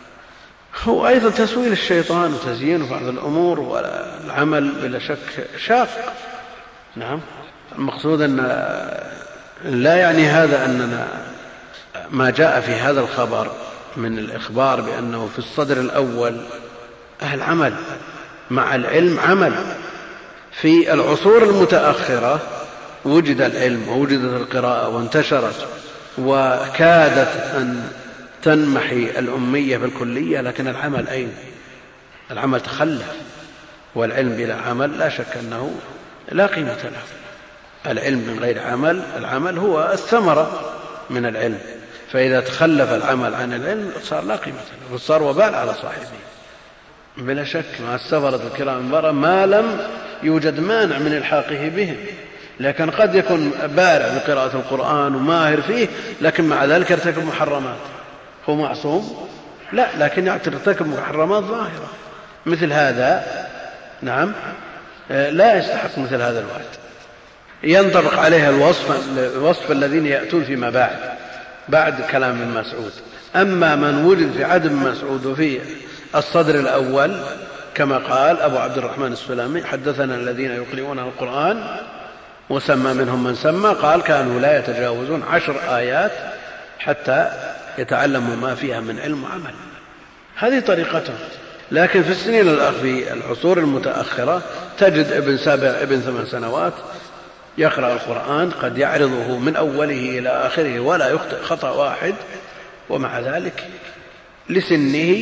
هو أيضا تسويل الشيطان وتزيين بعض الأمور، والعمل بلا شك شاق. نعم. المقصود أن لا يعني هذا أننا ما جاء في هذا الخبر من الإخبار بأنه في الصدر الأول أهل عمل مع العلم عمل. في العصور المتأخرة وجد العلم ووجدت القراءة وانتشرت وكادت أن تنمحي الأمية بالكلية، لكن العمل أين؟ العمل تخلف، والعلم بلا عمل لا شك أنه لا قيمة له. العلم من غير عمل، العمل هو الثمرة من العلم، فإذا تخلف العمل عن العلم صار لا قيمة له، وصار وبال على صاحبه بلا شك. مع السفرة الكرام البررة ما لم يوجد مانع من الحاقه بهم، لكن قد يكون بارع بقراءة القرآن وماهر فيه، لكن مع ذلك يرتكب محرمات. هو معصوم؟ لا، لكن يرتكب محرمات ظاهرة. مثل هذا نعم لا يستحق مثل هذا الوعد، ينطبق عليها الوصف الذين يأتون فيما بعد كلام ابن مسعود. أما من وجد في عهد ابن مسعود وفي الصدر الأول كما قال أبو عبد الرحمن السلمي: حدثنا الذين يقرؤون القرآن وسمى منهم من سمى، قال: كانوا لا يتجاوزون 10 آيات حتى يتعلموا ما فيها من علم وعمل. هذه طريقتهم. لكن في السنين في العصور المتأخرة تجد ابن 7 ابن 8 سنوات يقرأ القرآن، قد يعرضه من أوله إلى آخره ولا يخطئ خطأ واحد، ومع ذلك لسنه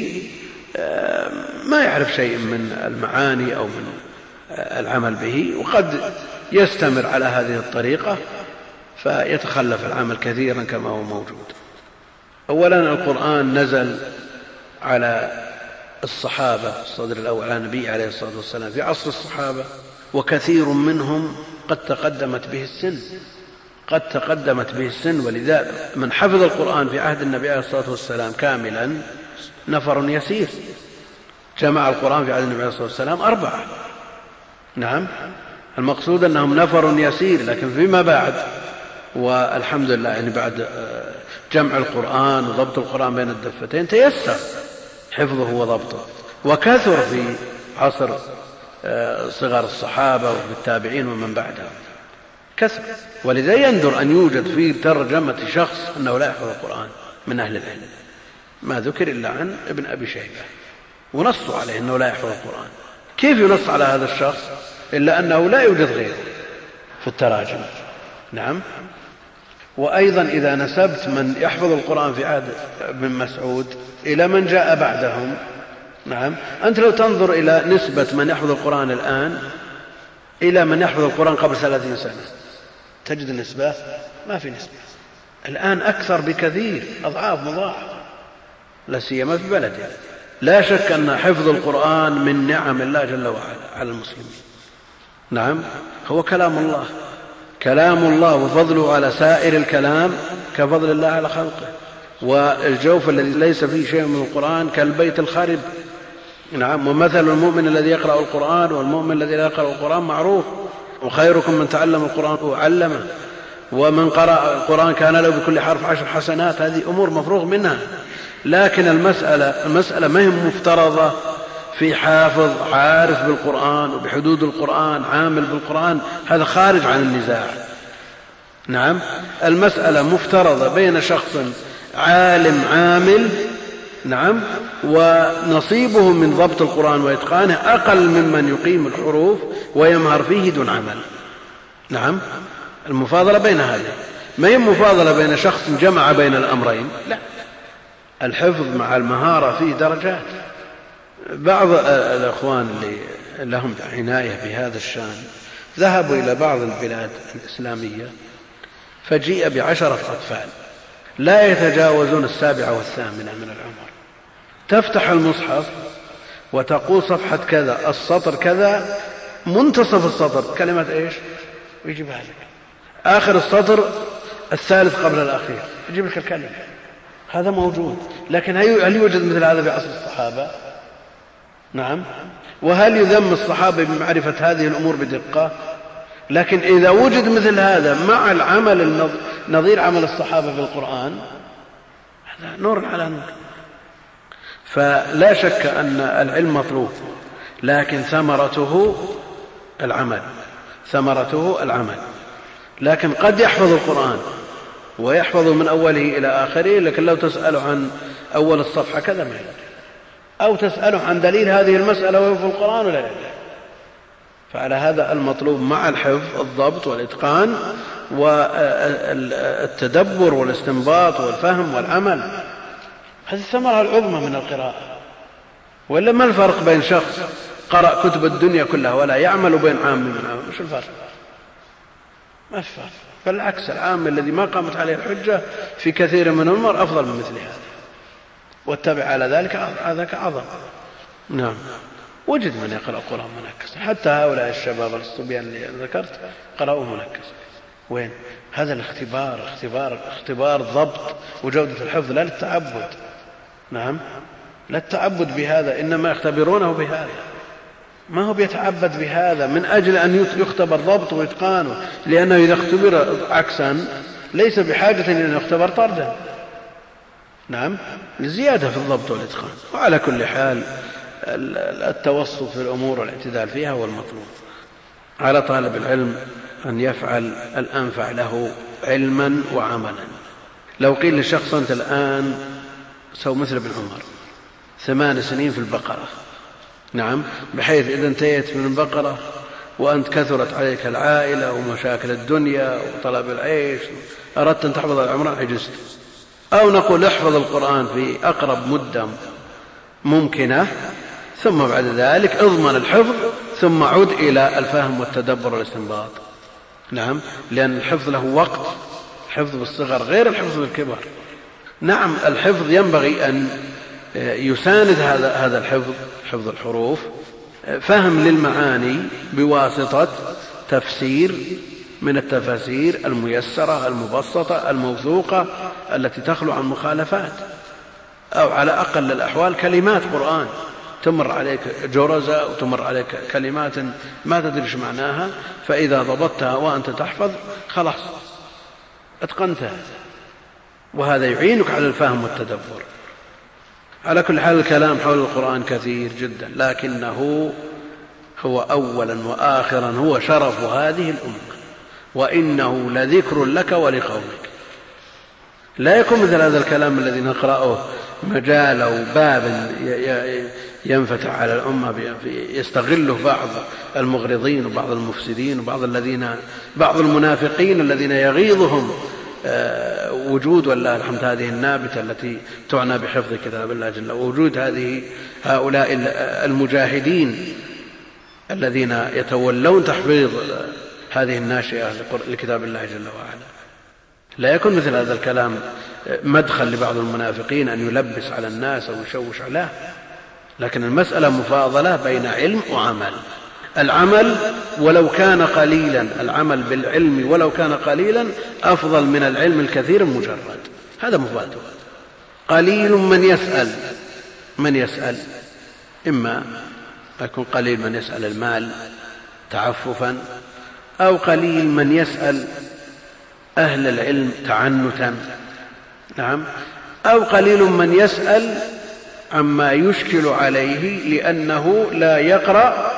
ما يعرف شيء من المعاني أو من العمل به، وقد يستمر على هذه الطريقة فيتخلف العمل كثيرا كما هو موجود. أولا القرآن نزل على الصحابة الصدر الأول على النبي عليه الصلاة والسلام في عصر الصحابة، وكثير منهم قد تقدمت به السن، ولذا من حفظ القرآن في عهد النبي عليه الصلاة والسلام كاملا نفر يسير. جمع القرآن في عهد النبي عليه الصلاة والسلام 4. نعم، المقصود أنهم نفر يسير، لكن فيما بعد والحمد لله يعني بعد جمع القرآن وضبط القرآن بين الدفتين تيسر حفظه وضبطه، وكثر في عصر صغار الصحابة وفي التابعين ومن بعدهم كثر. ولذا يندر أن يوجد في ترجمة شخص أنه لا يحفظ القرآن من أهل العلم، ما ذكر إلا عن ابن أبي شيبة ونصوا عليه أنه لا يحفظ القرآن. كيف ينص على هذا الشخص إلا أنه لا يوجد غيره في التراجم؟ نعم. وأيضا إذا نسبت من يحفظ القرآن في عهد ابن مسعود إلى من جاء بعدهم، نعم، أنت لو تنظر إلى نسبة من يحفظ القرآن الآن إلى من يحفظ القرآن قبل 30 سنة تجد نسبة ما في نسبة. الآن أكثر بكثير، أضعاف مضاعفة، لا سيما في بلدنا. لا شك أن حفظ القرآن من نعم الله جل وعلا على المسلمين. نعم، هو كلام الله وفضله على سائر الكلام كفضل الله على خلقه، والجوف الذي ليس فيه شيء من القرآن كالبيت الخارب. نعم. ومثل المؤمن الذي يقرأ القرآن والمؤمن الذي لا يقرأ القرآن معروف، وخيركم من تعلم القرآن وعلمه، ومن قرأ القرآن كان له بكل حرف 10 حسنات. هذه أمور مفروغ منها. لكن المسألة ما هي مفترضة في حافظ عارف بالقرآن وبحدود القرآن عامل بالقرآن، هذا خارج عن النزاع. نعم، المسألة مفترضة بين شخص عالم عامل، نعم، ونصيبه من ضبط القرآن وإتقانه أقل ممن يقيم الحروف ويمهر فيه دون عمل. نعم، المفاضلة بين هذه، ما هي مفاضلة بين شخص جمع بين الأمرين، لا، الحفظ مع المهارة فيه درجات. بعض الأخوان اللي لهم عناية بهذا الشأن ذهبوا إلى بعض البلاد الإسلامية فجيء ب10 أطفال لا يتجاوزون 7 و8 من العمر، تفتح المصحف وتقول صفحة كذا السطر كذا منتصف السطر كلمة إيش ويجيبها لك، آخر السطر الثالث قبل الأخير يجيب لك الكلمة. هذا موجود، لكن هل يوجد مثل هذا في عصر الصحابة؟ نعم. وهل يذم الصحابة بمعرفة هذه الأمور بدقة؟ لكن إذا وجد مثل هذا مع العمل نظير عمل الصحابة في القرآن هذا نور على نور. فلا شك أن العلم مطلوب، لكن ثمرته العمل. لكن قد يحفظ القرآن ويحفظ من أوله إلى آخره، لكن لو تسأله عن أول الصفحة كذا ما يدري، أو تسأله عن دليل هذه المسألة وهو في القرآن ولا لا. فعلى هذا المطلوب مع الحفظ الضبط والإتقان والتدبر والاستنباط والفهم والعمل. هذه الثمرة العظمى من القراءة. ولا ما الفرق بين شخص قرأ كتب الدنيا كلها ولا يعمل بين عام منها؟ مش الفرق؟ ما في فرق. بالعكس، العام الذي ما قامت عليه الحجة في كثير من الأمور أفضل من مثل هذا، واتبع على ذلك هذاك أعظم. نعم. وجد من يقرأ القرآن منكسا، حتى هؤلاء الشباب الصبيان اللي ذكرت قرأوا منكسا. وين هذا اختبار ضبط وجودة الحفظ، لا للتعبد. نعم، لا التعبد بهذا، إنما يختبرونه بهذا، ما هو بيتعبد بهذا من أجل أن يختبر ضبط وإتقانه، لأنه إذا اختبر عكسا ليس بحاجة أن يختبر طردا. نعم، لزيادة في الضبط والإتقان. وعلى كل حال التوسط في الأمور والاعتدال فيها هو المطلوب. على طالب العلم أن يفعل الأنفع له علما وعملا. لو قيل لشخص أنت الآن سو مثل ابن عمر 8 سنين في البقرة، نعم، بحيث إذا انتهيت من البقرة وأنت كثرت عليك العائلة ومشاكل الدنيا وطلب العيش أردت أن تحفظ العمران عجزت، أو نقول احفظ القرآن في أقرب مدة ممكنة، ثم بعد ذلك اضمن الحفظ، ثم عد إلى الفهم والتدبر والاستنباط. نعم، لأن الحفظ له وقت، الحفظ بالصغر غير الحفظ بالكبر. نعم، الحفظ ينبغي أن يساند هذا الحفظ، حفظ الحروف، فهم للمعاني بواسطة تفسير من التفاسير الميسرة المبسطة الموثوقة التي تخلو عن مخالفات، أو على أقل الأحوال كلمات قرآن تمر عليك جرزة وتمر عليك كلمات ما تدريش معناها، فإذا ضبطتها وأنت تحفظ خلاص اتقنتها، وهذا يعينك على الفهم والتدبر. على كل حال الكلام حول القرآن كثير جدا، لكنه هو أولا وآخرا هو شرف هذه الأمة، وإنه لذكر لك ولقومك. لا يكون مثل هذا الكلام الذي نقرأه مجال أو باب ينفتح على الأمة يستغله بعض المغرضين وبعض المفسدين وبعض المنافقين الذين يغيظهم وجود والله الحمد هذه النابتة التي تعنى بحفظ كتاب الله جل، ووجود هؤلاء المجاهدين الذين يتولون تحفيظ هذه الناشئة لكتاب الله جل وعلا. لا يكون مثل هذا الكلام مدخل لبعض المنافقين أن يلبس على الناس أو يشوش عليه، لكن المسألة مفاضلة بين علم وعمل. العمل ولو كان قليلا، العمل بالعلم ولو كان قليلا أفضل من العلم الكثير المجرد، هذا مفاده. قليل من يسأل إما يكون قليل من يسأل المال تعففا، أو قليل من يسأل أهل العلم تعنتا، نعم، أو قليل من يسأل عما يشكل عليه لأنه لا يقرأ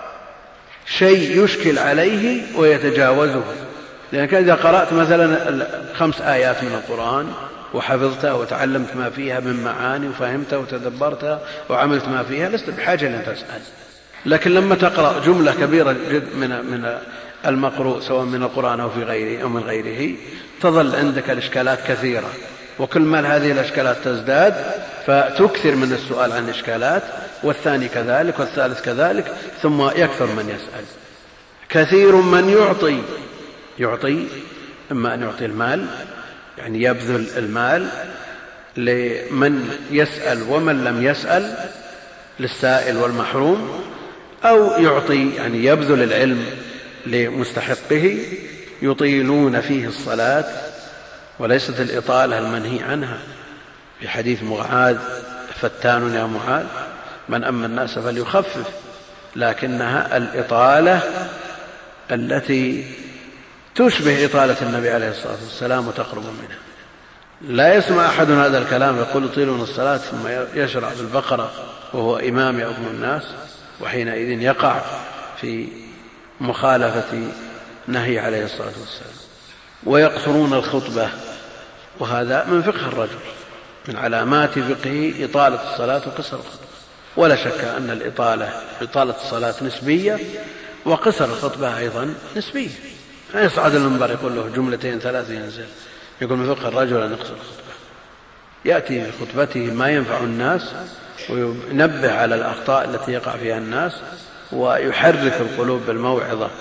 شيء يشكل عليه ويتجاوزه. لأنك إذا قرأت مثلا 5 آيات من القرآن وحفظتها وتعلمت ما فيها من معاني وفهمتها وتدبرتها وعملت ما فيها لست بحاجة لأن تسأل. لكن لما تقرأ جملة كبيرة جدا من المقروء سواء من القرآن أو في غيره أو من غيره تظل عندك الإشكالات كثيرة، وكل ما هذه الإشكالات تزداد فتكثر من السؤال عن إشكالات، والثاني كذلك، والثالث كذلك، ثم يكثر من يسأل. كثير من يعطي إما أن يعطي المال، يعني يبذل المال لمن يسأل ومن لم يسأل، للسائل والمحروم، أو يعطي يعني يبذل العلم لمستحقه. يطيلون فيه الصلاة، وليست الإطالة المنهي عنها في حديث معاذ: فتان يا معاذ، من أما الناس فليخفف، لكنها الإطالة التي تشبه إطالة النبي عليه الصلاة والسلام وتقرب منها. لا يسمع أحد هذا الكلام يقول يطيلون الصلاة ثم يشرع بالبقرة وهو إمام يؤم الناس، وحينئذ يقع في مخالفة نهي عليه الصلاة والسلام. ويقصرون الخطبة، وهذا من فقه الرجل، من علامات فقهه إطالة الصلاة وقصر الخطبة. ولا شك أن إطالة الصلاة نسبية، وقصر الخطبة أيضا نسبية. يصعد المنبر يقول له جملتين ثلاث ينزل، يقول من فقه الرجل أن يقصر الخطبة. يأتي في خطبته ما ينفع الناس، وينبه على الأخطاء التي يقع فيها الناس، ويحرك القلوب بالموعظة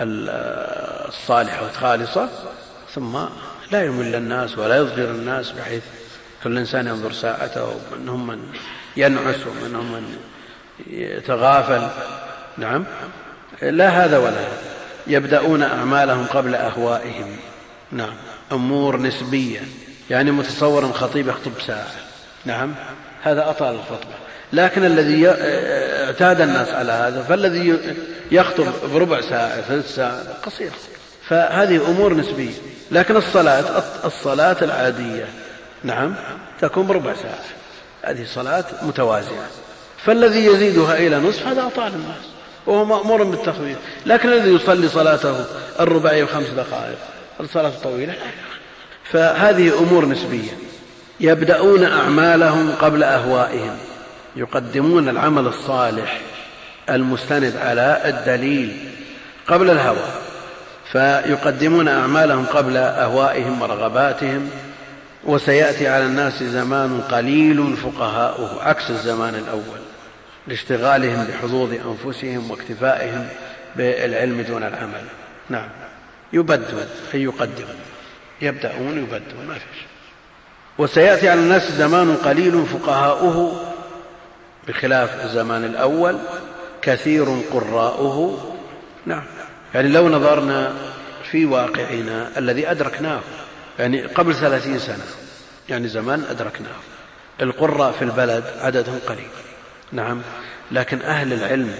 الصالحة والخالصة، ثم لا يمل الناس ولا يضجر الناس بحيث كل إنسان ينظر ساعته، ومنهم من ينعس ومنهم من يتغافل. نعم، لا هذا ولا هذا. يبدأون أعمالهم قبل أهوائهم. نعم، أمور نسبية، يعني متصور خطيب يخطب ساعة، نعم، هذا أطال الخطبة. لكن الذي اعتاد الناس على هذا، فالذي يخطب بربع ساعة 3 ساعة قصير. فهذه أمور نسبية. لكن الصلاة العادية، نعم، تكون بربع ساعة، هذه صلاة متوازنة. فالذي يزيدها إلى نصف هذا أطال الناس وهو مأمور بالتخفيف. لكن الذي يصلي صلاته الرباعية و5 دقائق الصلاة طويلة، فهذه أمور نسبية. يبدأون أعمالهم قبل أهوائهم، يقدمون العمل الصالح المستند على الدليل قبل الهوى، فيقدمون أعمالهم قبل أهوائهم ورغباتهم. وسيأتي على الناس زمان قليل فقهاؤه، عكس الزمان الأول، لاشتغالهم بحظوظ أنفسهم واكتفائهم بالعلم دون العمل. نعم، يبدون أي يقدمون، يبدأون يبدون، ما فيش. وسيأتي على الناس زمان قليل فقهاؤه، بخلاف الزمان الأول، كثير قراؤه. نعم، يعني لو نظرنا في واقعنا الذي أدركناه، يعني قبل 30 سنة، يعني زمان أدركناه، القراء في البلد عددهم قليل، نعم، لكن أهل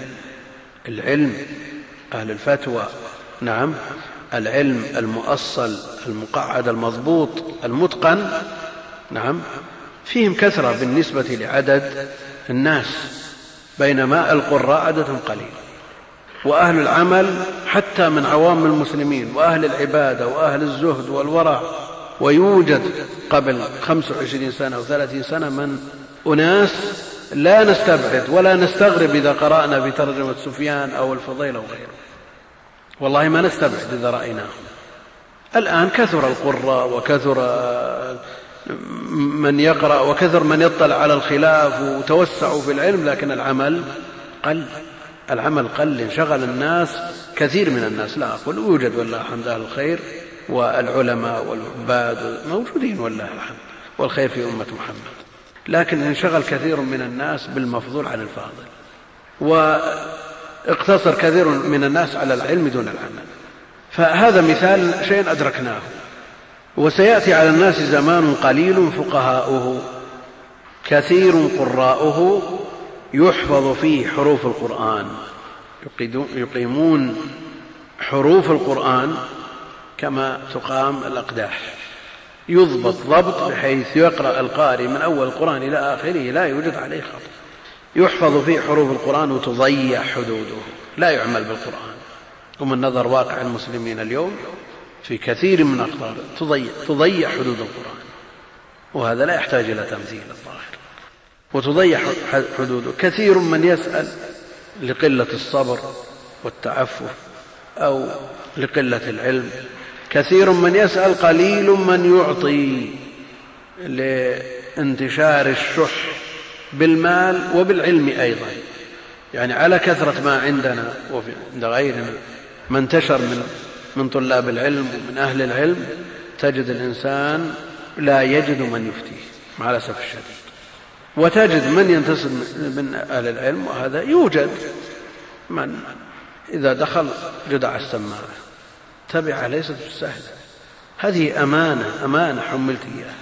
العلم أهل الفتوى، نعم، العلم المؤصل المقعد المضبوط المتقن، نعم، فيهم كثرة بالنسبة لعدد الناس، بينما القراء عددهم قليل. وأهل العمل حتى من عوام المسلمين وأهل العبادة وأهل الزهد والورع، ويوجد قبل 25 سنة و30 سنة من أناس لا نستبعد ولا نستغرب إذا قرأنا بترجمة سفيان أو الفضيل أو غيره، والله ما نستبعد إذا رأيناهم. الآن كثر القراء وكثر من يقرأ وكثر من يطلع على الخلاف وتوسعوا في العلم، لكن العمل قل، انشغل الناس، كثير من الناس، لا أقول يوجد والله الحمد أهل الخير والعلماء والعباد موجودين والله الحمد والخير في أمة محمد، لكن انشغل كثير من الناس بالمفضول عن الفاضل، واقتصر كثير من الناس على العلم دون العمل. فهذا مثال شيء أدركناه. وسيأتي على الناس زمان قليل فقهاؤه، كثير قراؤه، يحفظ فيه حروف القرآن، يقيمون حروف القرآن كما تقام الأقداح، يضبط ضبط بحيث يقرأ القارئ من أول القرآن إلى آخره لا يوجد عليه خطأ. يحفظ فيه حروف القرآن وتضيع حدوده، لا يعمل بالقرآن. ومن نظر واقع المسلمين اليوم في كثير من أقطار تضيع حدود القرآن، وهذا لا يحتاج إلى تمثيل الظاهر، وتضيع حدوده. كثير من يسأل لقلة الصبر والتعفف أو لقلة العلم، كثير من يسأل قليل من يعطي انتشار الشح بالمال وبالعلم أيضا، يعني على كثرة ما عندنا وعند غيرنا ما انتشر من طلاب العلم ومن أهل العلم، تجد الإنسان لا يجد من يفتيه مع الأسف الشديد، وتجد من ينتسب من أهل العلم، وهذا يوجد من إذا دخل جدع السماعة تبعها ليست بالسهلة. هذه أمانة حملت إياها،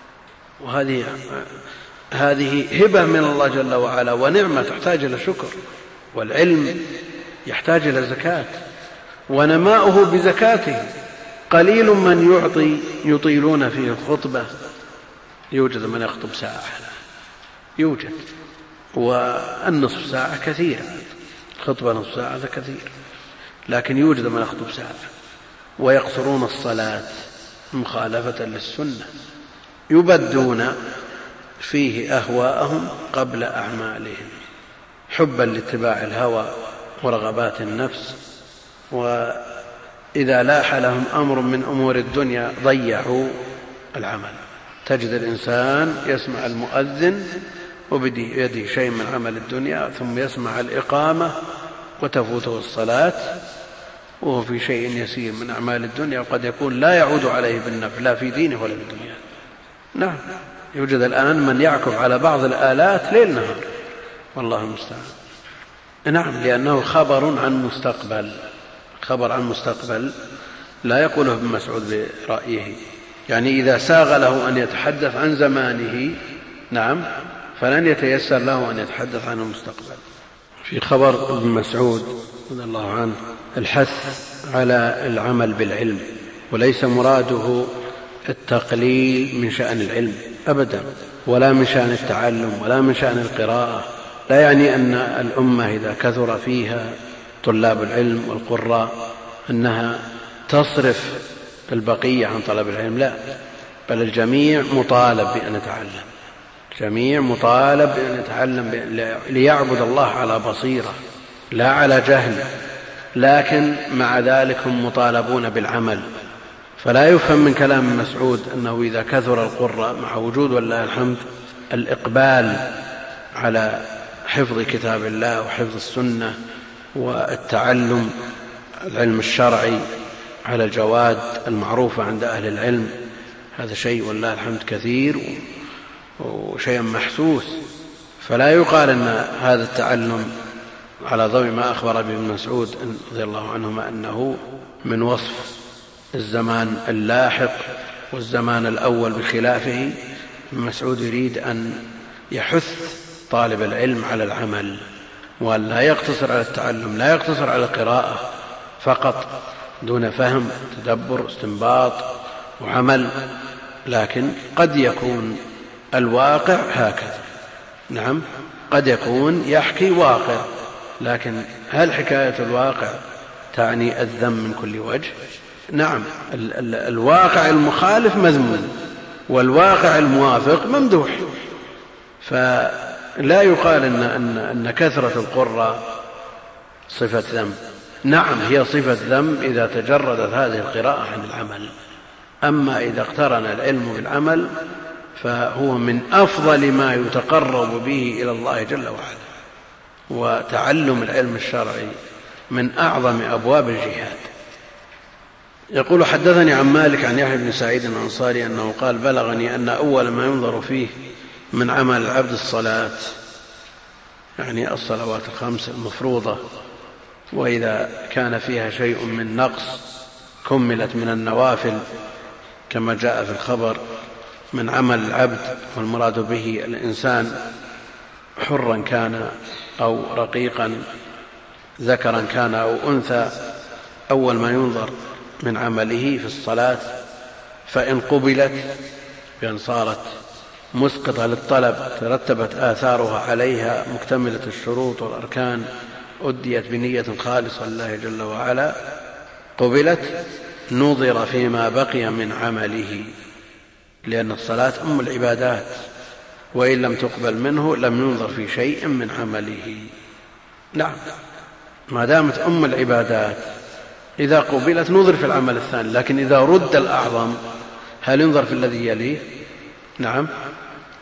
وهذه هبة من الله جل وعلا ونعمة تحتاج إلى شكر، والعلم يحتاج إلى زكاة ونماؤه بزكاته. قليل من يعطي يطيلون فيه الخطبة، يوجد من يخطب ساعة، يوجد، والنصف ساعة كثير، خطبة نصف ساعة هذا كثير، لكن يوجد من يخطب ساعة. ويقصرون الصلاة مخالفة للسنة، يبدون فيه أهواءهم قبل أعمالهم حبا لاتباع الهوى ورغبات النفس، وإذا لاح لهم أمر من أمور الدنيا ضيعوا العمل. تجد الإنسان يسمع المؤذن وبيده شيء من عمل الدنيا، ثم يسمع الإقامة وتفوته الصلاة وهو في شيء يسير من أعمال الدنيا، وقد يكون لا يعود عليه بالنفع لا في دينه ولا في الدنيا. نعم، يوجد الآن من يعكف على بعض الآلات ليل نهار، والله المستعان. نعم، لأنه خبر عن مستقبل لا يقوله ابن مسعود برأيه، يعني إذا ساغ له أن يتحدث عن زمانه نعم فلن يتيسر له أن يتحدث عن المستقبل. في خبر ابن مسعود رضي الله عنه الحث على العمل بالعلم، وليس مراده التقليل من شأن العلم أبدا، ولا من شأن التعلم، ولا من شأن القراءة. لا يعني أن الأمة إذا كثر فيها طلاب العلم والقراء أنها تصرف البقية عن طلب العلم، لا، بل الجميع مطالب بأن يتعلم، الجميع مطالب بأن يتعلم ليعبد الله على بصيرة لا على جهل، لكن مع ذلك هم مطالبون بالعمل. فلا يفهم من كلام مسعود أنه إذا كثر القراء مع وجود والله الحمد الإقبال على حفظ كتاب الله وحفظ السنة والتعلم العلم الشرعي على الجواد المعروفة عند أهل العلم، هذا شيء والله الحمد كثير وشيء محسوس. فلا يقال أن هذا التعلم على ضوء ما أخبر به ابن مسعود رضي الله عنهما أنه من وصف الزمان اللاحق والزمان الأول بخلافه. ابن مسعود يريد أن يحث طالب العلم على العمل، وأن لا يقتصر على التعلم، لا يقتصر على القراءة فقط دون فهم تدبر استنباط وعمل، لكن قد يكون الواقع هكذا. نعم، قد يكون يحكي واقع، لكن هل حكاية الواقع تعني الذم من كل وجه؟ نعم، الواقع المخالف مذموم والواقع الموافق ممدوح. فلا يقال أن كثرة القراء صفة ذم. نعم، هي صفة ذم إذا تجردت هذه القراءة عن العمل، أما إذا اقترن العلم بالعمل فهو من أفضل ما يتقرب به إلى الله جل وعلا. وتعلم العلم الشرعي من أعظم أبواب الجهاد. يقول حدثني عن مالك عن يحيى بن سعيد الأنصاري أنه قال بلغني أن أول ما ينظر فيه من عمل العبد الصلاة، يعني الصلوات الخمس المفروضة، وإذا كان فيها شيء من نقص كملت من النوافل كما جاء في الخبر من عمل العبد، والمراد به الإنسان حرا كان أو رقيقا، ذكرا كان أو أنثى. أول ما ينظر من عمله في الصلاة، فإن قبلت بأن صارت مسقطة للطلب ترتبت آثارها عليها مكتملة الشروط والأركان، أديت بنية خالصة لله جل وعلا، قبلت، نظر فيما بقي من عمله، لأن الصلاة أم العبادات، وإن لم تقبل منه لم ينظر في شيء من عمله. نعم، ما دامت أم العبادات إذا قبلت نظر في العمل الثاني، لكن إذا رد الأعظم هل ينظر في الذي يليه؟ نعم،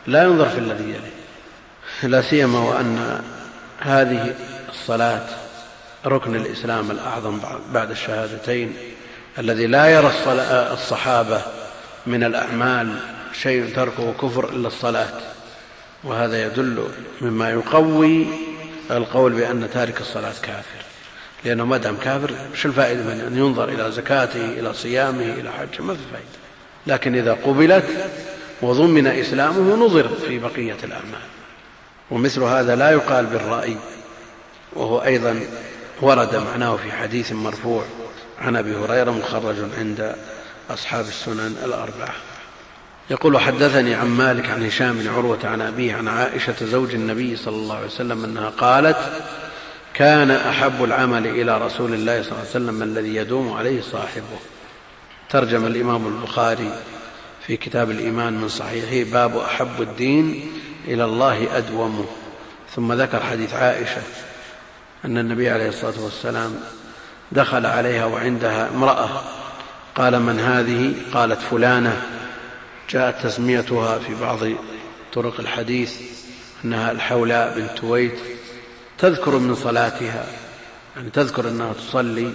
لا ينظر في الذي يليه، لا سيما وأن هذه الصلاة ركن الإسلام الأعظم بعد الشهادتين، الذي لا يرى الصحابة من الأعمال شيء تركه كفر إلا الصلاة، وهذا يدل مما يقوي القول بأن تارك الصلاة كافر، لأنه ما دام كافر شو الفائدة من أن ينظر إلى زكاته إلى صيامه إلى حجه؟ ما في فائدة. لكن إذا قبلت وضمن إسلامه نظر في بقية الأعمال. ومثل هذا لا يقال بالرأي، وهو أيضا ورد معناه في حديث مرفوع عن أبي هريرة مخرج عند أصحاب السنن الأربعة. يقول: حدثني عن مالك عن هشام بن عروة عن أبيه عن عائشة زوج النبي صلى الله عليه وسلم أنها قالت: كان أحب العمل إلى رسول الله صلى الله عليه وسلم الذي يدوم عليه صاحبه. ترجم الإمام البخاري في كتاب الإيمان من صحيحه باب أحب الدين إلى الله أدومه، ثم ذكر حديث عائشة أن النبي عليه الصلاة والسلام دخل عليها وعندها امرأة، قال: من هذه؟ قالت: فلانة. جاءت تسميتها في بعض طرق الحديث أنها الحولاء بنت تويت، تذكر من صلاتها، يعني تذكر أنها تصلي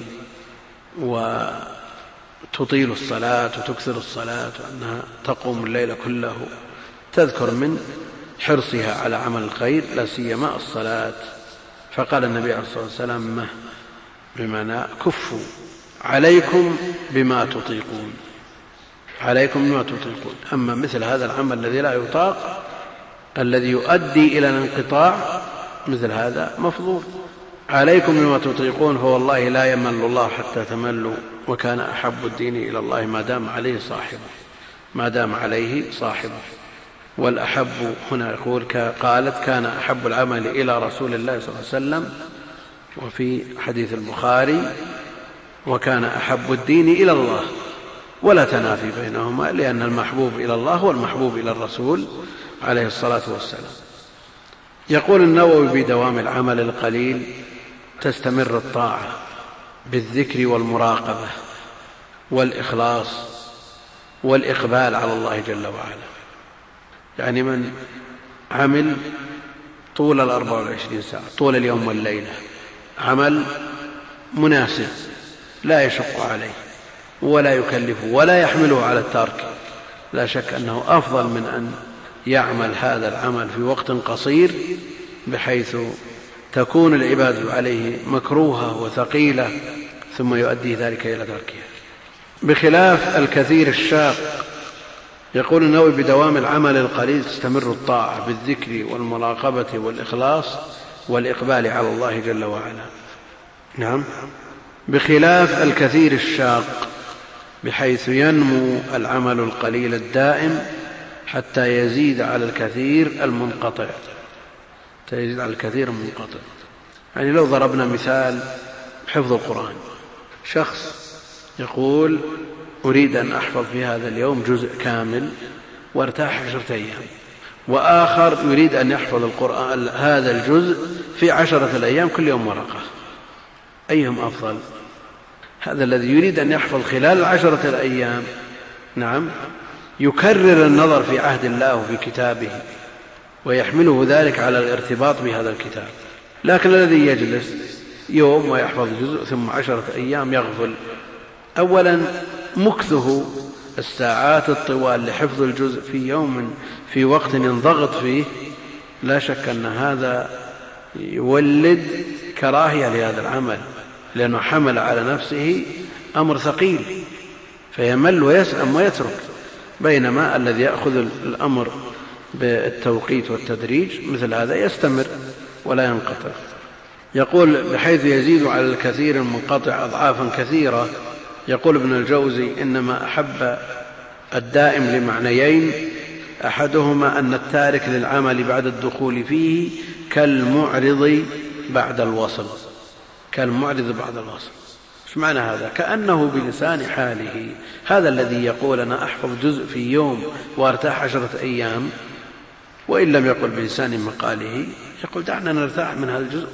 وتطيل الصلاة وتكثر الصلاة وأنها تقوم الليل كله، تذكر من حرصها على عمل الخير لا سيما الصلاة. فقال النبي عليه الصلاة والسلام: بمعنى كفوا عليكم بما تطيقون، عليكم بما تطيقون. أما مثل هذا العمل الذي لا يطاق، الذي يؤدي إلى الانقطاع، مثل هذا مفضول. عليكم بما تطيقون، فوالله لا يمل الله حتى تملوا، وكان أحب الدين إلى الله ما دام عليه صاحبه، ما دام عليه صاحبه. والأحب هنا يقول قالت: كان أحب العمل إلى رسول الله صلى الله عليه وسلم، وفي حديث البخاري: وكان أحب الدين إلى الله، ولا تنافي بينهما، لأن المحبوب إلى الله هو المحبوب إلى الرسول عليه الصلاة والسلام. يقول النووي: بدوام العمل القليل تستمر الطاعة بالذكر والمراقبة والإخلاص والإقبال على الله جل وعلا. يعني من عمل طول 24 ساعة، طول اليوم والليلة، عمل مناسب لا يشق عليه ولا يكلفه ولا يحمله على الترك، لا شك أنه أفضل من أن يعمل هذا العمل في وقت قصير بحيث تكون العبادة عليه مكروهة وثقيلة ثم يؤدي ذلك إلى تركها، بخلاف الكثير الشاق. يقول النووي: بدوام العمل القليل تستمر الطاعة بالذكر والمراقبة والإخلاص والإقبال على الله جل وعلا. نعم، بخلاف الكثير الشاق، بحيث ينمو العمل القليل الدائم حتى يزيد على الكثير المنقطع، يزيد على الكثير المنقطع. يعني لو ضربنا مثال حفظ القرآن، شخص يقول: أريد أن أحفظ في هذا اليوم جزء كامل وارتاح 10 أيام، وآخر يريد أن يحفظ القرآن هذا الجزء في 10 أيام كل يوم ورقة. أيهم أفضل؟ هذا الذي يريد أن يحفظ خلال 10 أيام، نعم، يكرر النظر في عهد الله وفي كتابه ويحمله ذلك على الارتباط بهذا الكتاب. لكن الذي يجلس يوم ويحفظ جزء ثم 10 أيام يغفل، أولا مكثه الساعات الطوال لحفظ الجزء في يوم في وقت ينضغط فيه، لا شك أن هذا يولد كراهية لهذا العمل، لأنه حمل على نفسه أمر ثقيل فيمل ويسأم ويترك، بينما الذي يأخذ الأمر بالتوقيت والتدريج مثل هذا يستمر ولا ينقطع. يقول: بحيث يزيد على الكثير المنقطع أضعافا كثيرة. يقول ابن الجوزي: إنما أحب الدائم لمعنيين: أحدهما أن التارك للعمل بعد الدخول فيه كالمعرض بعد الوصل. كالمعرض بعد الوصل، ايش معنى هذا؟ كأنه بلسان حاله، هذا الذي يقول أنا أحفظ جزء في يوم وارتاح 10 أيام، وإن لم يقل بلسان مقاله يقول: دعنا نرتاح من هذا الجزء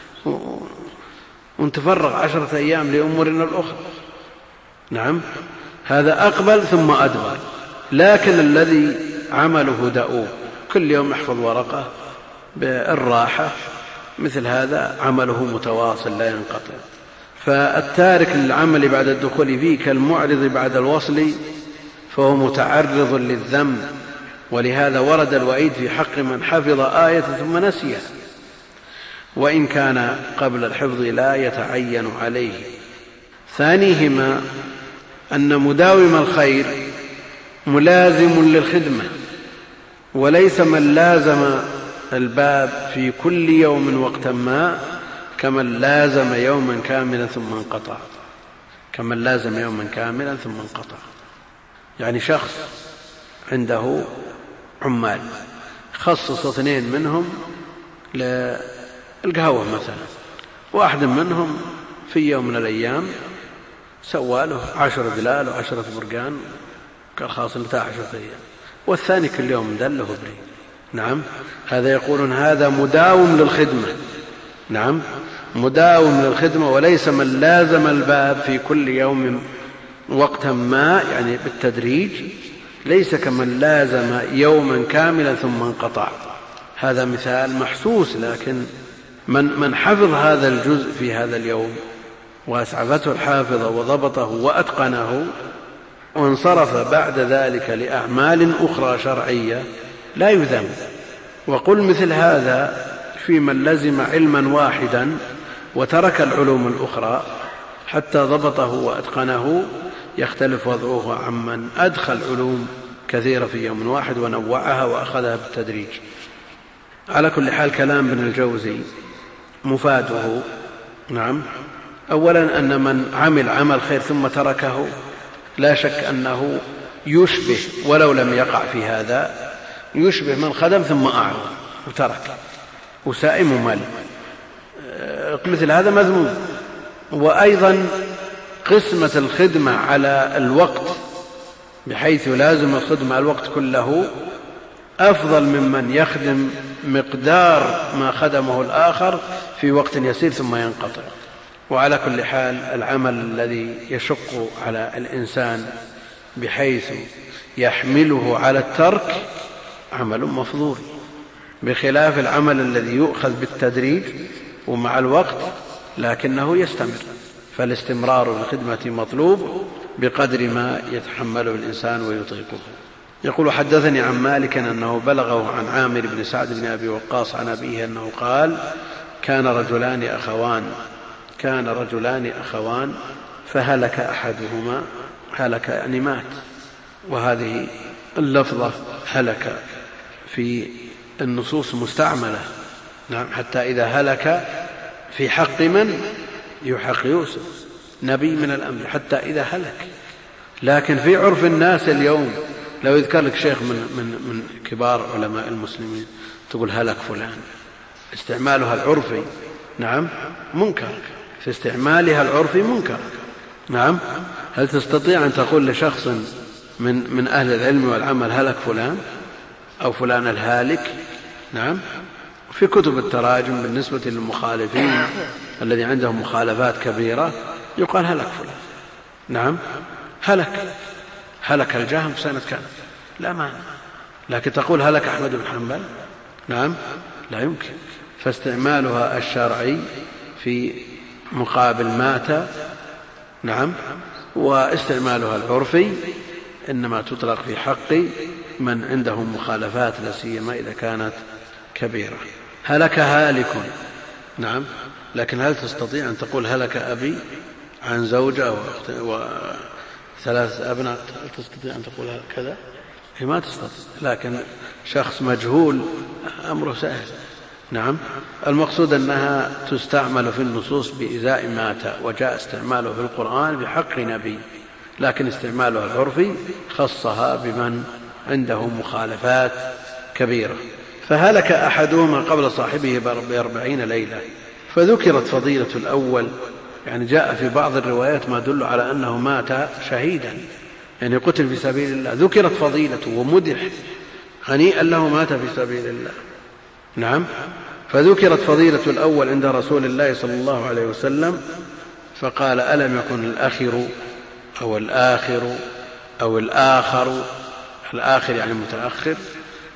ونتفرغ 10 أيام لأمورنا الأخرى. نعم، هذا أقبل ثم أدبر. لكن الذي عمله دؤوب كل يوم يحفظ ورقة بالراحة، مثل هذا عمله متواصل لا ينقطع. فالتارك للعمل بعد الدخول فيه كالمعرض بعد الوصل، فهو متعرض للذنب، ولهذا ورد الوعيد في حق من حفظ آية ثم نسيها، وإن كان قبل الحفظ لا يتعين عليه. ثانيهما أن مداوم الخير ملازم للخدمة، وليس من لازم الباب في كل يوم وقتا ما كمن لازم يوما كاملا ثم انقطع، كمن لازم يوما كاملا ثم انقطع. يعني شخص عنده عمال، خصص 2 منهم للقهوة مثلا، واحد منهم في يوم من الأيام سواله 10 دلال و10 برقان، قال خلاص انتهى 10 أيام، والثاني كل يوم دله بري. نعم، هذا يقولون هذا مداوم للخدمة. نعم، مداوم للخدمة، وليس من لازم الباب في كل يوم وقتا ما، يعني بالتدريج، ليس كمن لازم يوما كاملا ثم انقطع. هذا مثال محسوس، لكن من حفظ هذا الجزء في هذا اليوم وأسعفته الحافظة وضبطه وأتقنه وانصرف بعد ذلك لأعمال أخرى شرعية لا يذم. وقل مثل هذا في من لزم علما واحدا وترك العلوم الأخرى حتى ضبطه وأتقنه، يختلف وضعه عمن أدخل علوم كثيرة في يوم واحد ونوعها وأخذها بالتدريج. على كل حال كلام ابن الجوزي مفاده، نعم، أولا أن من عمل عمل خير ثم تركه لا شك أنه يشبه، ولو لم يقع في هذا، يشبه من خدم ثم أعرض وترك وسائم مال، مثل هذا مذموم. وأيضا قسمة الخدمة على الوقت بحيث لازم الخدمة الوقت كله أفضل ممن يخدم مقدار ما خدمه الآخر في وقت يسير ثم ينقطع. وعلى كل حال العمل الذي يشق على الإنسان بحيث يحمله على الترك عمل مفضول، بخلاف العمل الذي يؤخذ بالتدريج ومع الوقت لكنه يستمر. فالاستمرار بالخدمة مطلوب بقدر ما يتحمله الإنسان ويطيقه. يقول حدثني عن مالك أنه بلغه عن عامر بن سعد بن أبي وقاص عن أبيه أنه قال كان رجلان أخوان فهلك أحدهما، هلك يعني مات، وهذه اللفظة هلك في النصوص مستعملة. نعم، حتى إذا هلك في حق من يحق يوسف نبي من الأنبياء، حتى إذا هلك. لكن في عرف الناس اليوم لو يذكر لك شيخ من كبار علماء المسلمين تقول هلك فلان، استعمالها العرفي نعم منكر، في استعمالها العرفي منكر. نعم، هل تستطيع أن تقول لشخص من أهل العلم والعمل هلك فلان أو فلان الهالك؟ نعم، في كتب التراجم بالنسبة للمخالفين الذي عندهم مخالفات كبيرة يقال هلك فلان. نعم، هلك الجهم في سنة كان لا معنى، لكن تقول هلك أحمد بن حنبل نعم لا يمكن. فاستعمالها الشرعي في مقابل مات نعم، واستعمالها العرفي إنما تطلق في حق من عندهم مخالفات لا سيما إذا كانت كبيرة. هلك هالك نعم، لكن هل تستطيع أن تقول هلك أبي عن زوجة وثلاث أبناء؟ هل تستطيع أن تقول كذا؟ هي ما تستطيع، لكن شخص مجهول أمره سهل. نعم، المقصود أنها تستعمل في النصوص بإزاء مات، وجاء استعماله في القرآن بحق نبي، لكن استعمالها العرفي خصها بمن عنده مخالفات كبيرة. فهلك أحدهما قبل صاحبه ب40 ليلة، فذكرت فضيلة الأول، يعني جاء في بعض الروايات ما دل على أنه مات شهيدا، يعني قتل في سبيل الله، ذكرت فضيلته ومدح هنيئا له مات في سبيل الله. نعم، فذكرت فضيلة الأول عند رسول الله صلى الله عليه وسلم، فقال ألم يكن الآخر أو الآخر أو الآخر، الآخر يعني متأخر،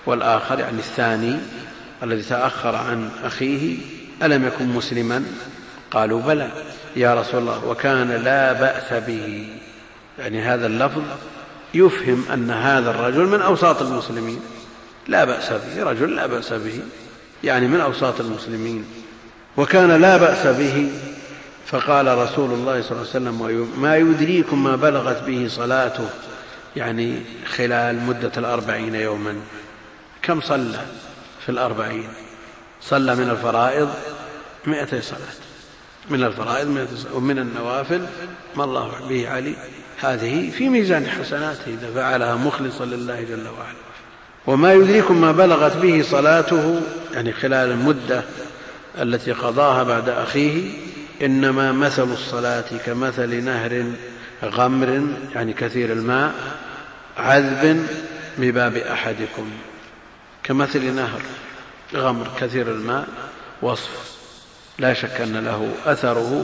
والآخر يعني الثاني الذي تأخر عن أخيه ألم يكن مسلما؟ قالوا بلى يا رسول الله وكان لا بأس به. يعني هذا اللفظ يفهم أن هذا الرجل من أوساط المسلمين، لا بأس به، رجل لا بأس به يعني من أوساط المسلمين. وكان لا بأس به، فقال رسول الله صلى الله عليه وسلم ما يدريكم ما بلغت به صلاته، يعني خلال مدة 40 يوما. كم صلى في 40؟ صلى من الفرائض 200 صلاة، من الفرائض 200 صلاة، ومن النوافل ما الله به علي. هذه في ميزان حسناته إذا فعلها مخلصا لله جل وعلا. وما يدريكم ما بلغت به صلاته يعني خلال المدة التي قضاها بعد أخيه. إنما مثل الصلاة كمثل نهر غمر يعني كثير الماء عذب بباب أحدكم. كمثل نهر غمر كثير الماء وصف لا شك أن له أثره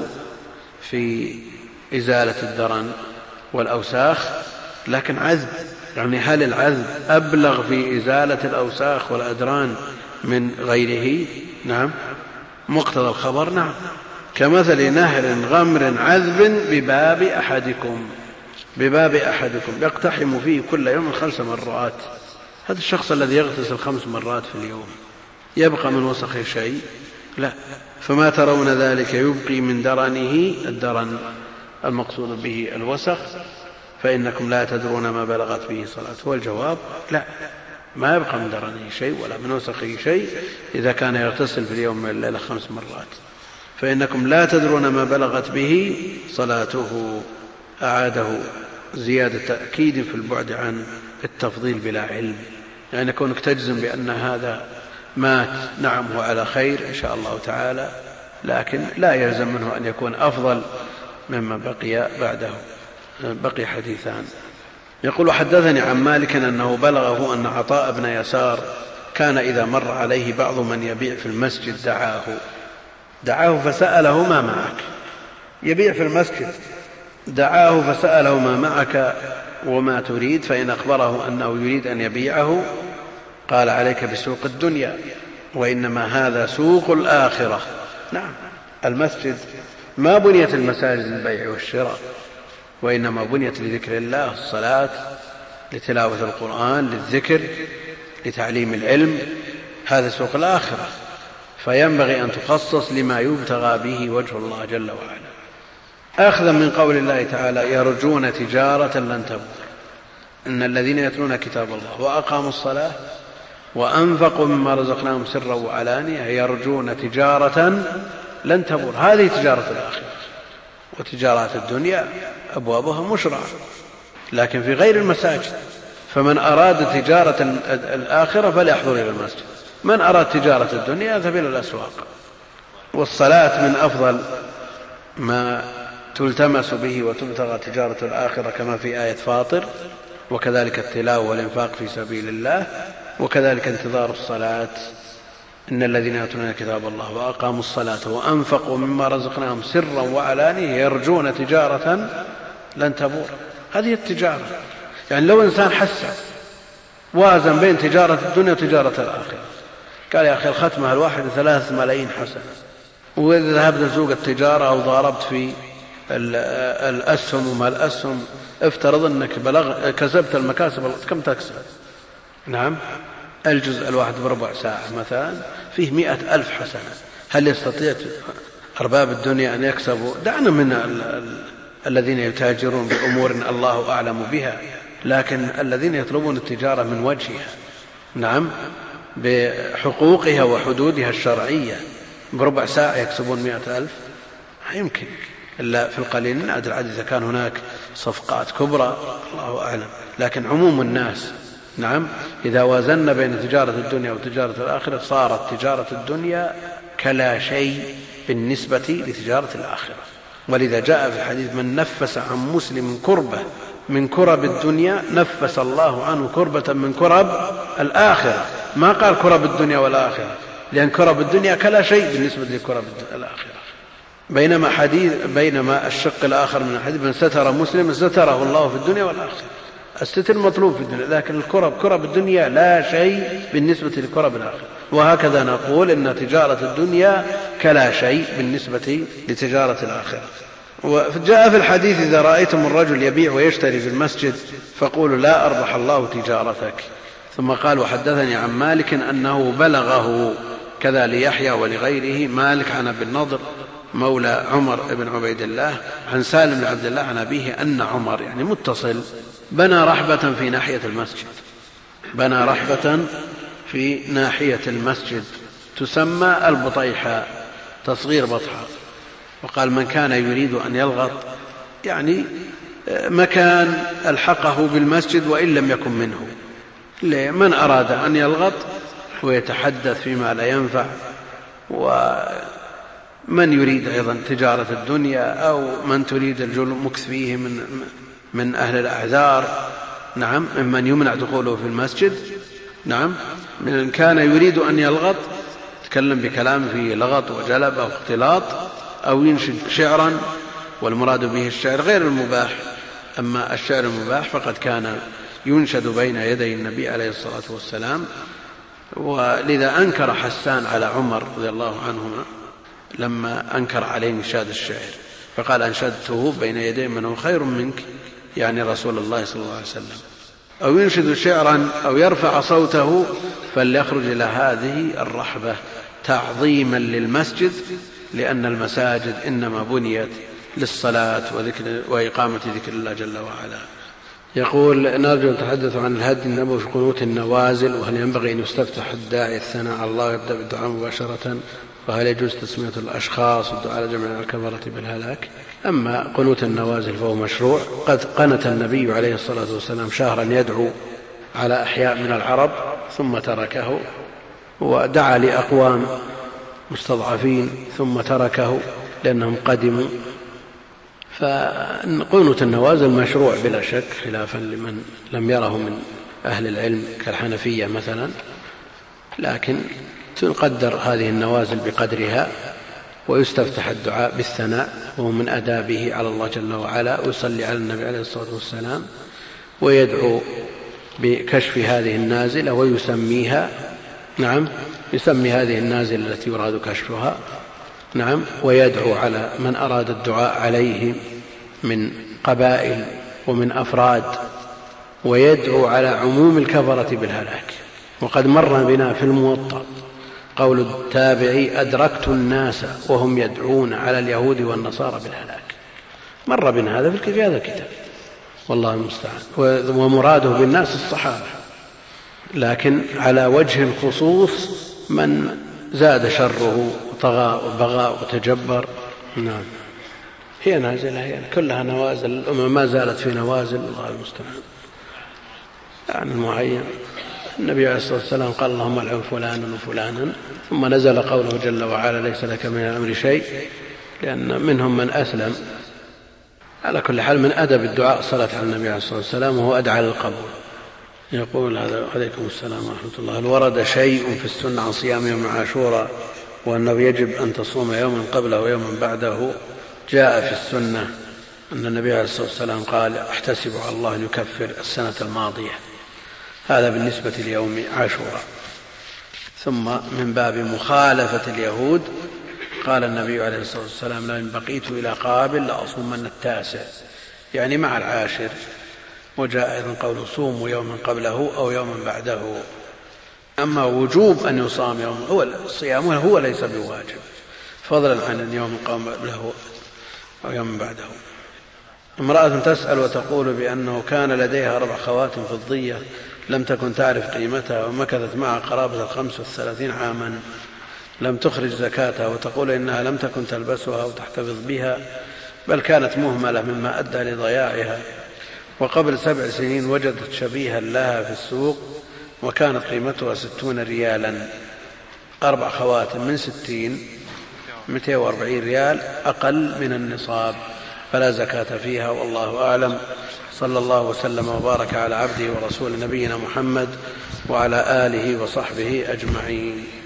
في إزالة الدرن والأوساخ، لكن عذب يعني هل العذب أبلغ في إزالة الأوساخ والأدران من غيره؟ نعم، مقتضى الخبر نعم. كمثل نهر غمر عذب بباب أحدكم، بباب أحدكم يقتحم فيه كل يوم 5 مرات. هذا الشخص الذي يغتسل 5 مرات في اليوم يبقى من وسخه شيء؟ لا. فما ترون ذلك يبقي من درنه، الدرن المقصود به الوسخ، فإنكم لا تدرون ما بلغت به صلاته. والجواب لا، ما يبقى من درنه شيء ولا من وسخه شيء إذا كان يغتسل في اليوم والليلة 5 مرات، فإنكم لا تدرون ما بلغت به صلاته. أعاده زيادة تأكيد في البعد عن التفضيل بلا علم، يعني كونك تجزم بأن هذا مات نعم هو على خير إن شاء الله تعالى، لكن لا يلزم منه أن يكون أفضل مما بقي بعده. بقي حديثان. يقول حدثني عن مالك أنه بلغه أن عطاء بن يسار كان إذا مر عليه بعض من يبيع في المسجد دعاه فسأله ما معك، يبيع في المسجد دعاه فسأله ما معك وما تريد، فإن أخبره أنه يريد أن يبيعه قال عليك بسوق الدنيا وإنما هذا سوق الآخرة. نعم، المسجد ما بنيت المساجد للبيع والشراء، وإنما بنيت لذكر الله، الصلاة، لتلاوة القرآن، للذكر، لتعليم العلم، هذا سوق الآخرة، فينبغي أن تخصص لما يبتغى به وجه الله جل وعلا. أخذا من قول الله تعالى يرجون تجارة لن تبور، إن الذين يتلون كتاب الله وأقاموا الصلاة وأنفقوا مما رزقناهم سرا وعلانية يرجون تجارة لن تبور. هذه تجارة الآخرة، وتجارات الدنيا أبوابها مشرعة لكن في غير المساجد، فمن أراد تجارة الآخرة فليحضر إلى المسجد، من أراد تجارة الدنيا يذهب إلى الأسواق. والصلاة من أفضل ما تلتمس به وتبتغى تجارة الآخرة كما في آية فاطر، وكذلك التلاوة والإنفاق في سبيل الله، وكذلك انتظار الصلاة. إن الذين يتلون كتاب الله وأقاموا الصلاة وأنفقوا مما رزقناهم سرا وعلانية يرجون تجارة لن تبور. هذه التجارة، يعني لو إنسان حسن وازن بين تجارة الدنيا وتجارة الآخرة، قال يا أخي الختمة الواحدة 3 ملايين حسنة، وإذا ذهبت سوق التجارة أو ضاربت في الأسهم وما الأسهم افترض أنك كسبت المكاسب كم تكسب؟ نعم، الجزء الواحد بربع ساعة مثلا فيه 100,000 حسنة. هل يستطيع أرباب الدنيا أن يكسبوا؟ دعنا من الذين يتاجرون بأمور الله أعلم بها، لكن الذين يطلبون التجارة من وجهها، نعم، بحقوقها وحدودها الشرعية، بربع ساعة يكسبون 100,000؟ يمكن، إلا في القليل نادر العدد إذا كان هناك صفقات كبرى الله أعلم، لكن عموم الناس نعم إذا وازن بين تجارة الدنيا وتجارة الآخرة صارت تجارة الدنيا كلا شيء بالنسبة لتجارة الآخرة. ولذا جاء في الحديث من نفس عن مسلم كربة من كرب الدنيا نفس الله عنه كربة من كرب الآخرة. ما قال كرب الدنيا والآخرة، لأن كرب الدنيا كلا شيء بالنسبة لكرب الآخرة. بينما الشق الآخر من الحديث من ستر مسلم ستره الله في الدنيا والآخرة. الستر مطلوب في الدنيا، لكن كرب الدنيا لا شيء بالنسبة لكرب الآخرة. وهكذا نقول إن تجارة الدنيا كلا شيء بالنسبة لتجارة الآخرة. وجاء في الحديث: إذا رأيتم الرجل يبيع ويشتري في المسجد فقولوا لا أربح الله تجارتك. ثم قال: وحدثني عن مالك أنه بلغه كذا ليحيى ولغيره، مالك عن ابن النضر مولى عمر بن عبيد الله عن سالم بن عبد الله عن أبيه أن عمر، يعني متصل، بنى رحبة في ناحية المسجد، بنى رحبة في ناحية المسجد تسمى البطيحة، تصغير بطحة. وقال: من كان يريد أن يلغط، يعني مكان ألحقه بالمسجد وإن لم يكن منه، من أراد أن يلغط ويتحدث فيما لا ينفع، ومن يريد أيضا تجارة الدنيا، أو من تريد المكث فيه من أهل الأعذار، نعم، ممن يمنع دخوله في المسجد، نعم، من كان يريد أن يلغط تكلم بكلام فيه لغط وجلب أو اختلاط، أو ينشد شعرا، والمراد به الشعر غير المباح. أما الشعر المباح فقد كان ينشد بين يدي النبي عليه الصلاة والسلام. ولذا أنكر حسان على عمر رضي الله عنهما لما أنكر عليه نشاد الشعر، فقال: أنشدته بين يدي من هو خير منك، يعني رسول الله صلى الله عليه وسلم. أو ينشد شعرا أو يرفع صوته فليخرج إلى هذه الرحبة تعظيما للمسجد، لأن المساجد إنما بنيت للصلاة وإقامة ذكر الله جل وعلا. يقول: نرجو أن تحدث عن الهدي النبوي في قنوت النوازل، وهل ينبغي أن يستفتح الداعي الثناء على الله يبدأ بالدعاء مباشرة، وهل يجوز تسمية الأشخاص والدعاء لجميع الكفرة بالهلاك؟ أما قنوت النوازل فهو مشروع، قد قنت النبي عليه الصلاة والسلام شهرا يدعو على أحياء من العرب ثم تركه، ودعا لأقوام مستضعفين ثم تركه لأنهم قدموا. فقنوت النوازل مشروع بلا شك، خلافا لمن لم يره من أهل العلم كالحنفية مثلا، لكن تقدر هذه النوازل بقدرها، ويستفتح الدعاء بالثناء، وهو من أدابه على الله جل وعلا، ويصلي على النبي عليه الصلاة والسلام، ويدعو بكشف هذه النازلة ويسميها، نعم، يسمي هذه النازلة التي يراد كشفها، نعم، ويدعو على من أراد الدعاء عليهم من قبائل ومن أفراد، ويدعو على عموم الكفرة بالهلاك. وقد مر بنا في الموطأ قول التابعي: أدركت الناس وهم يدعون على اليهود والنصارى بالهلاك. مر بنا هذا في هذا الكتاب، والله المستعان. ومراده بالناس الصحابة، لكن على وجه الخصوص من زاد شره وطغى وبغى وتجبر. نعم، هي نازلة، هي كلها نوازل، الأمة ما زالت في نوازل، الله المستعان. يعني المعين النبي عليه الصلاة والسلام قال: اللهم العن فلانا وفلانا، ثم نزل قوله جل وعلا: ليس لك من الأمر شيء، لأن منهم من أسلم. على كل حال من أدب الدعاء الصلاة على النبي عليه الصلاة والسلام، وهو أدعى للقبول. يقول: هذا عليكم السلام ورحمة الله. هل ورد شيء في السنة عن صيام يوم عاشوراء وأنه يجب أن تصوم يوما قبله ويوما بعده؟ جاء في السنة أن النبي عليه الصلاة والسلام قال: احتسب على الله أن يكفر السنة الماضية. هذا بالنسبة ليوم عاشوراء. ثم من باب مخالفة اليهود قال النبي عليه الصلاة والسلام: لئن بقيت إلى قابل لأصومن التاسع، يعني مع العاشر. وجاء أيضا قول: صوموا يوما قبله أو يوما بعده. أما وجوب أن يصام يوم، هو الصيام هو ليس بواجب، فضلا عن يوم قبله أو يوم بعده. امرأة تسأل وتقول بأنه كان لديها 4 خواتم فضية لم تكن تعرف قيمتها، ومكثت معها قرابة 35 عاما لم تخرج زكاتها، وتقول إنها لم تكن تلبسها وتحتفظ بها، بل كانت مهملة مما أدى لضياعها. وقبل 7 سنين وجدت شبيها لها في السوق وكانت قيمتها 60 ريالا. 4 خواتم من 60 240 ريال، أقل من النصاب، فلا زكاة فيها، والله أعلم. صلى الله وسلم وبارك على عبده ورسول نبينا محمد وعلى آله وصحبه أجمعين.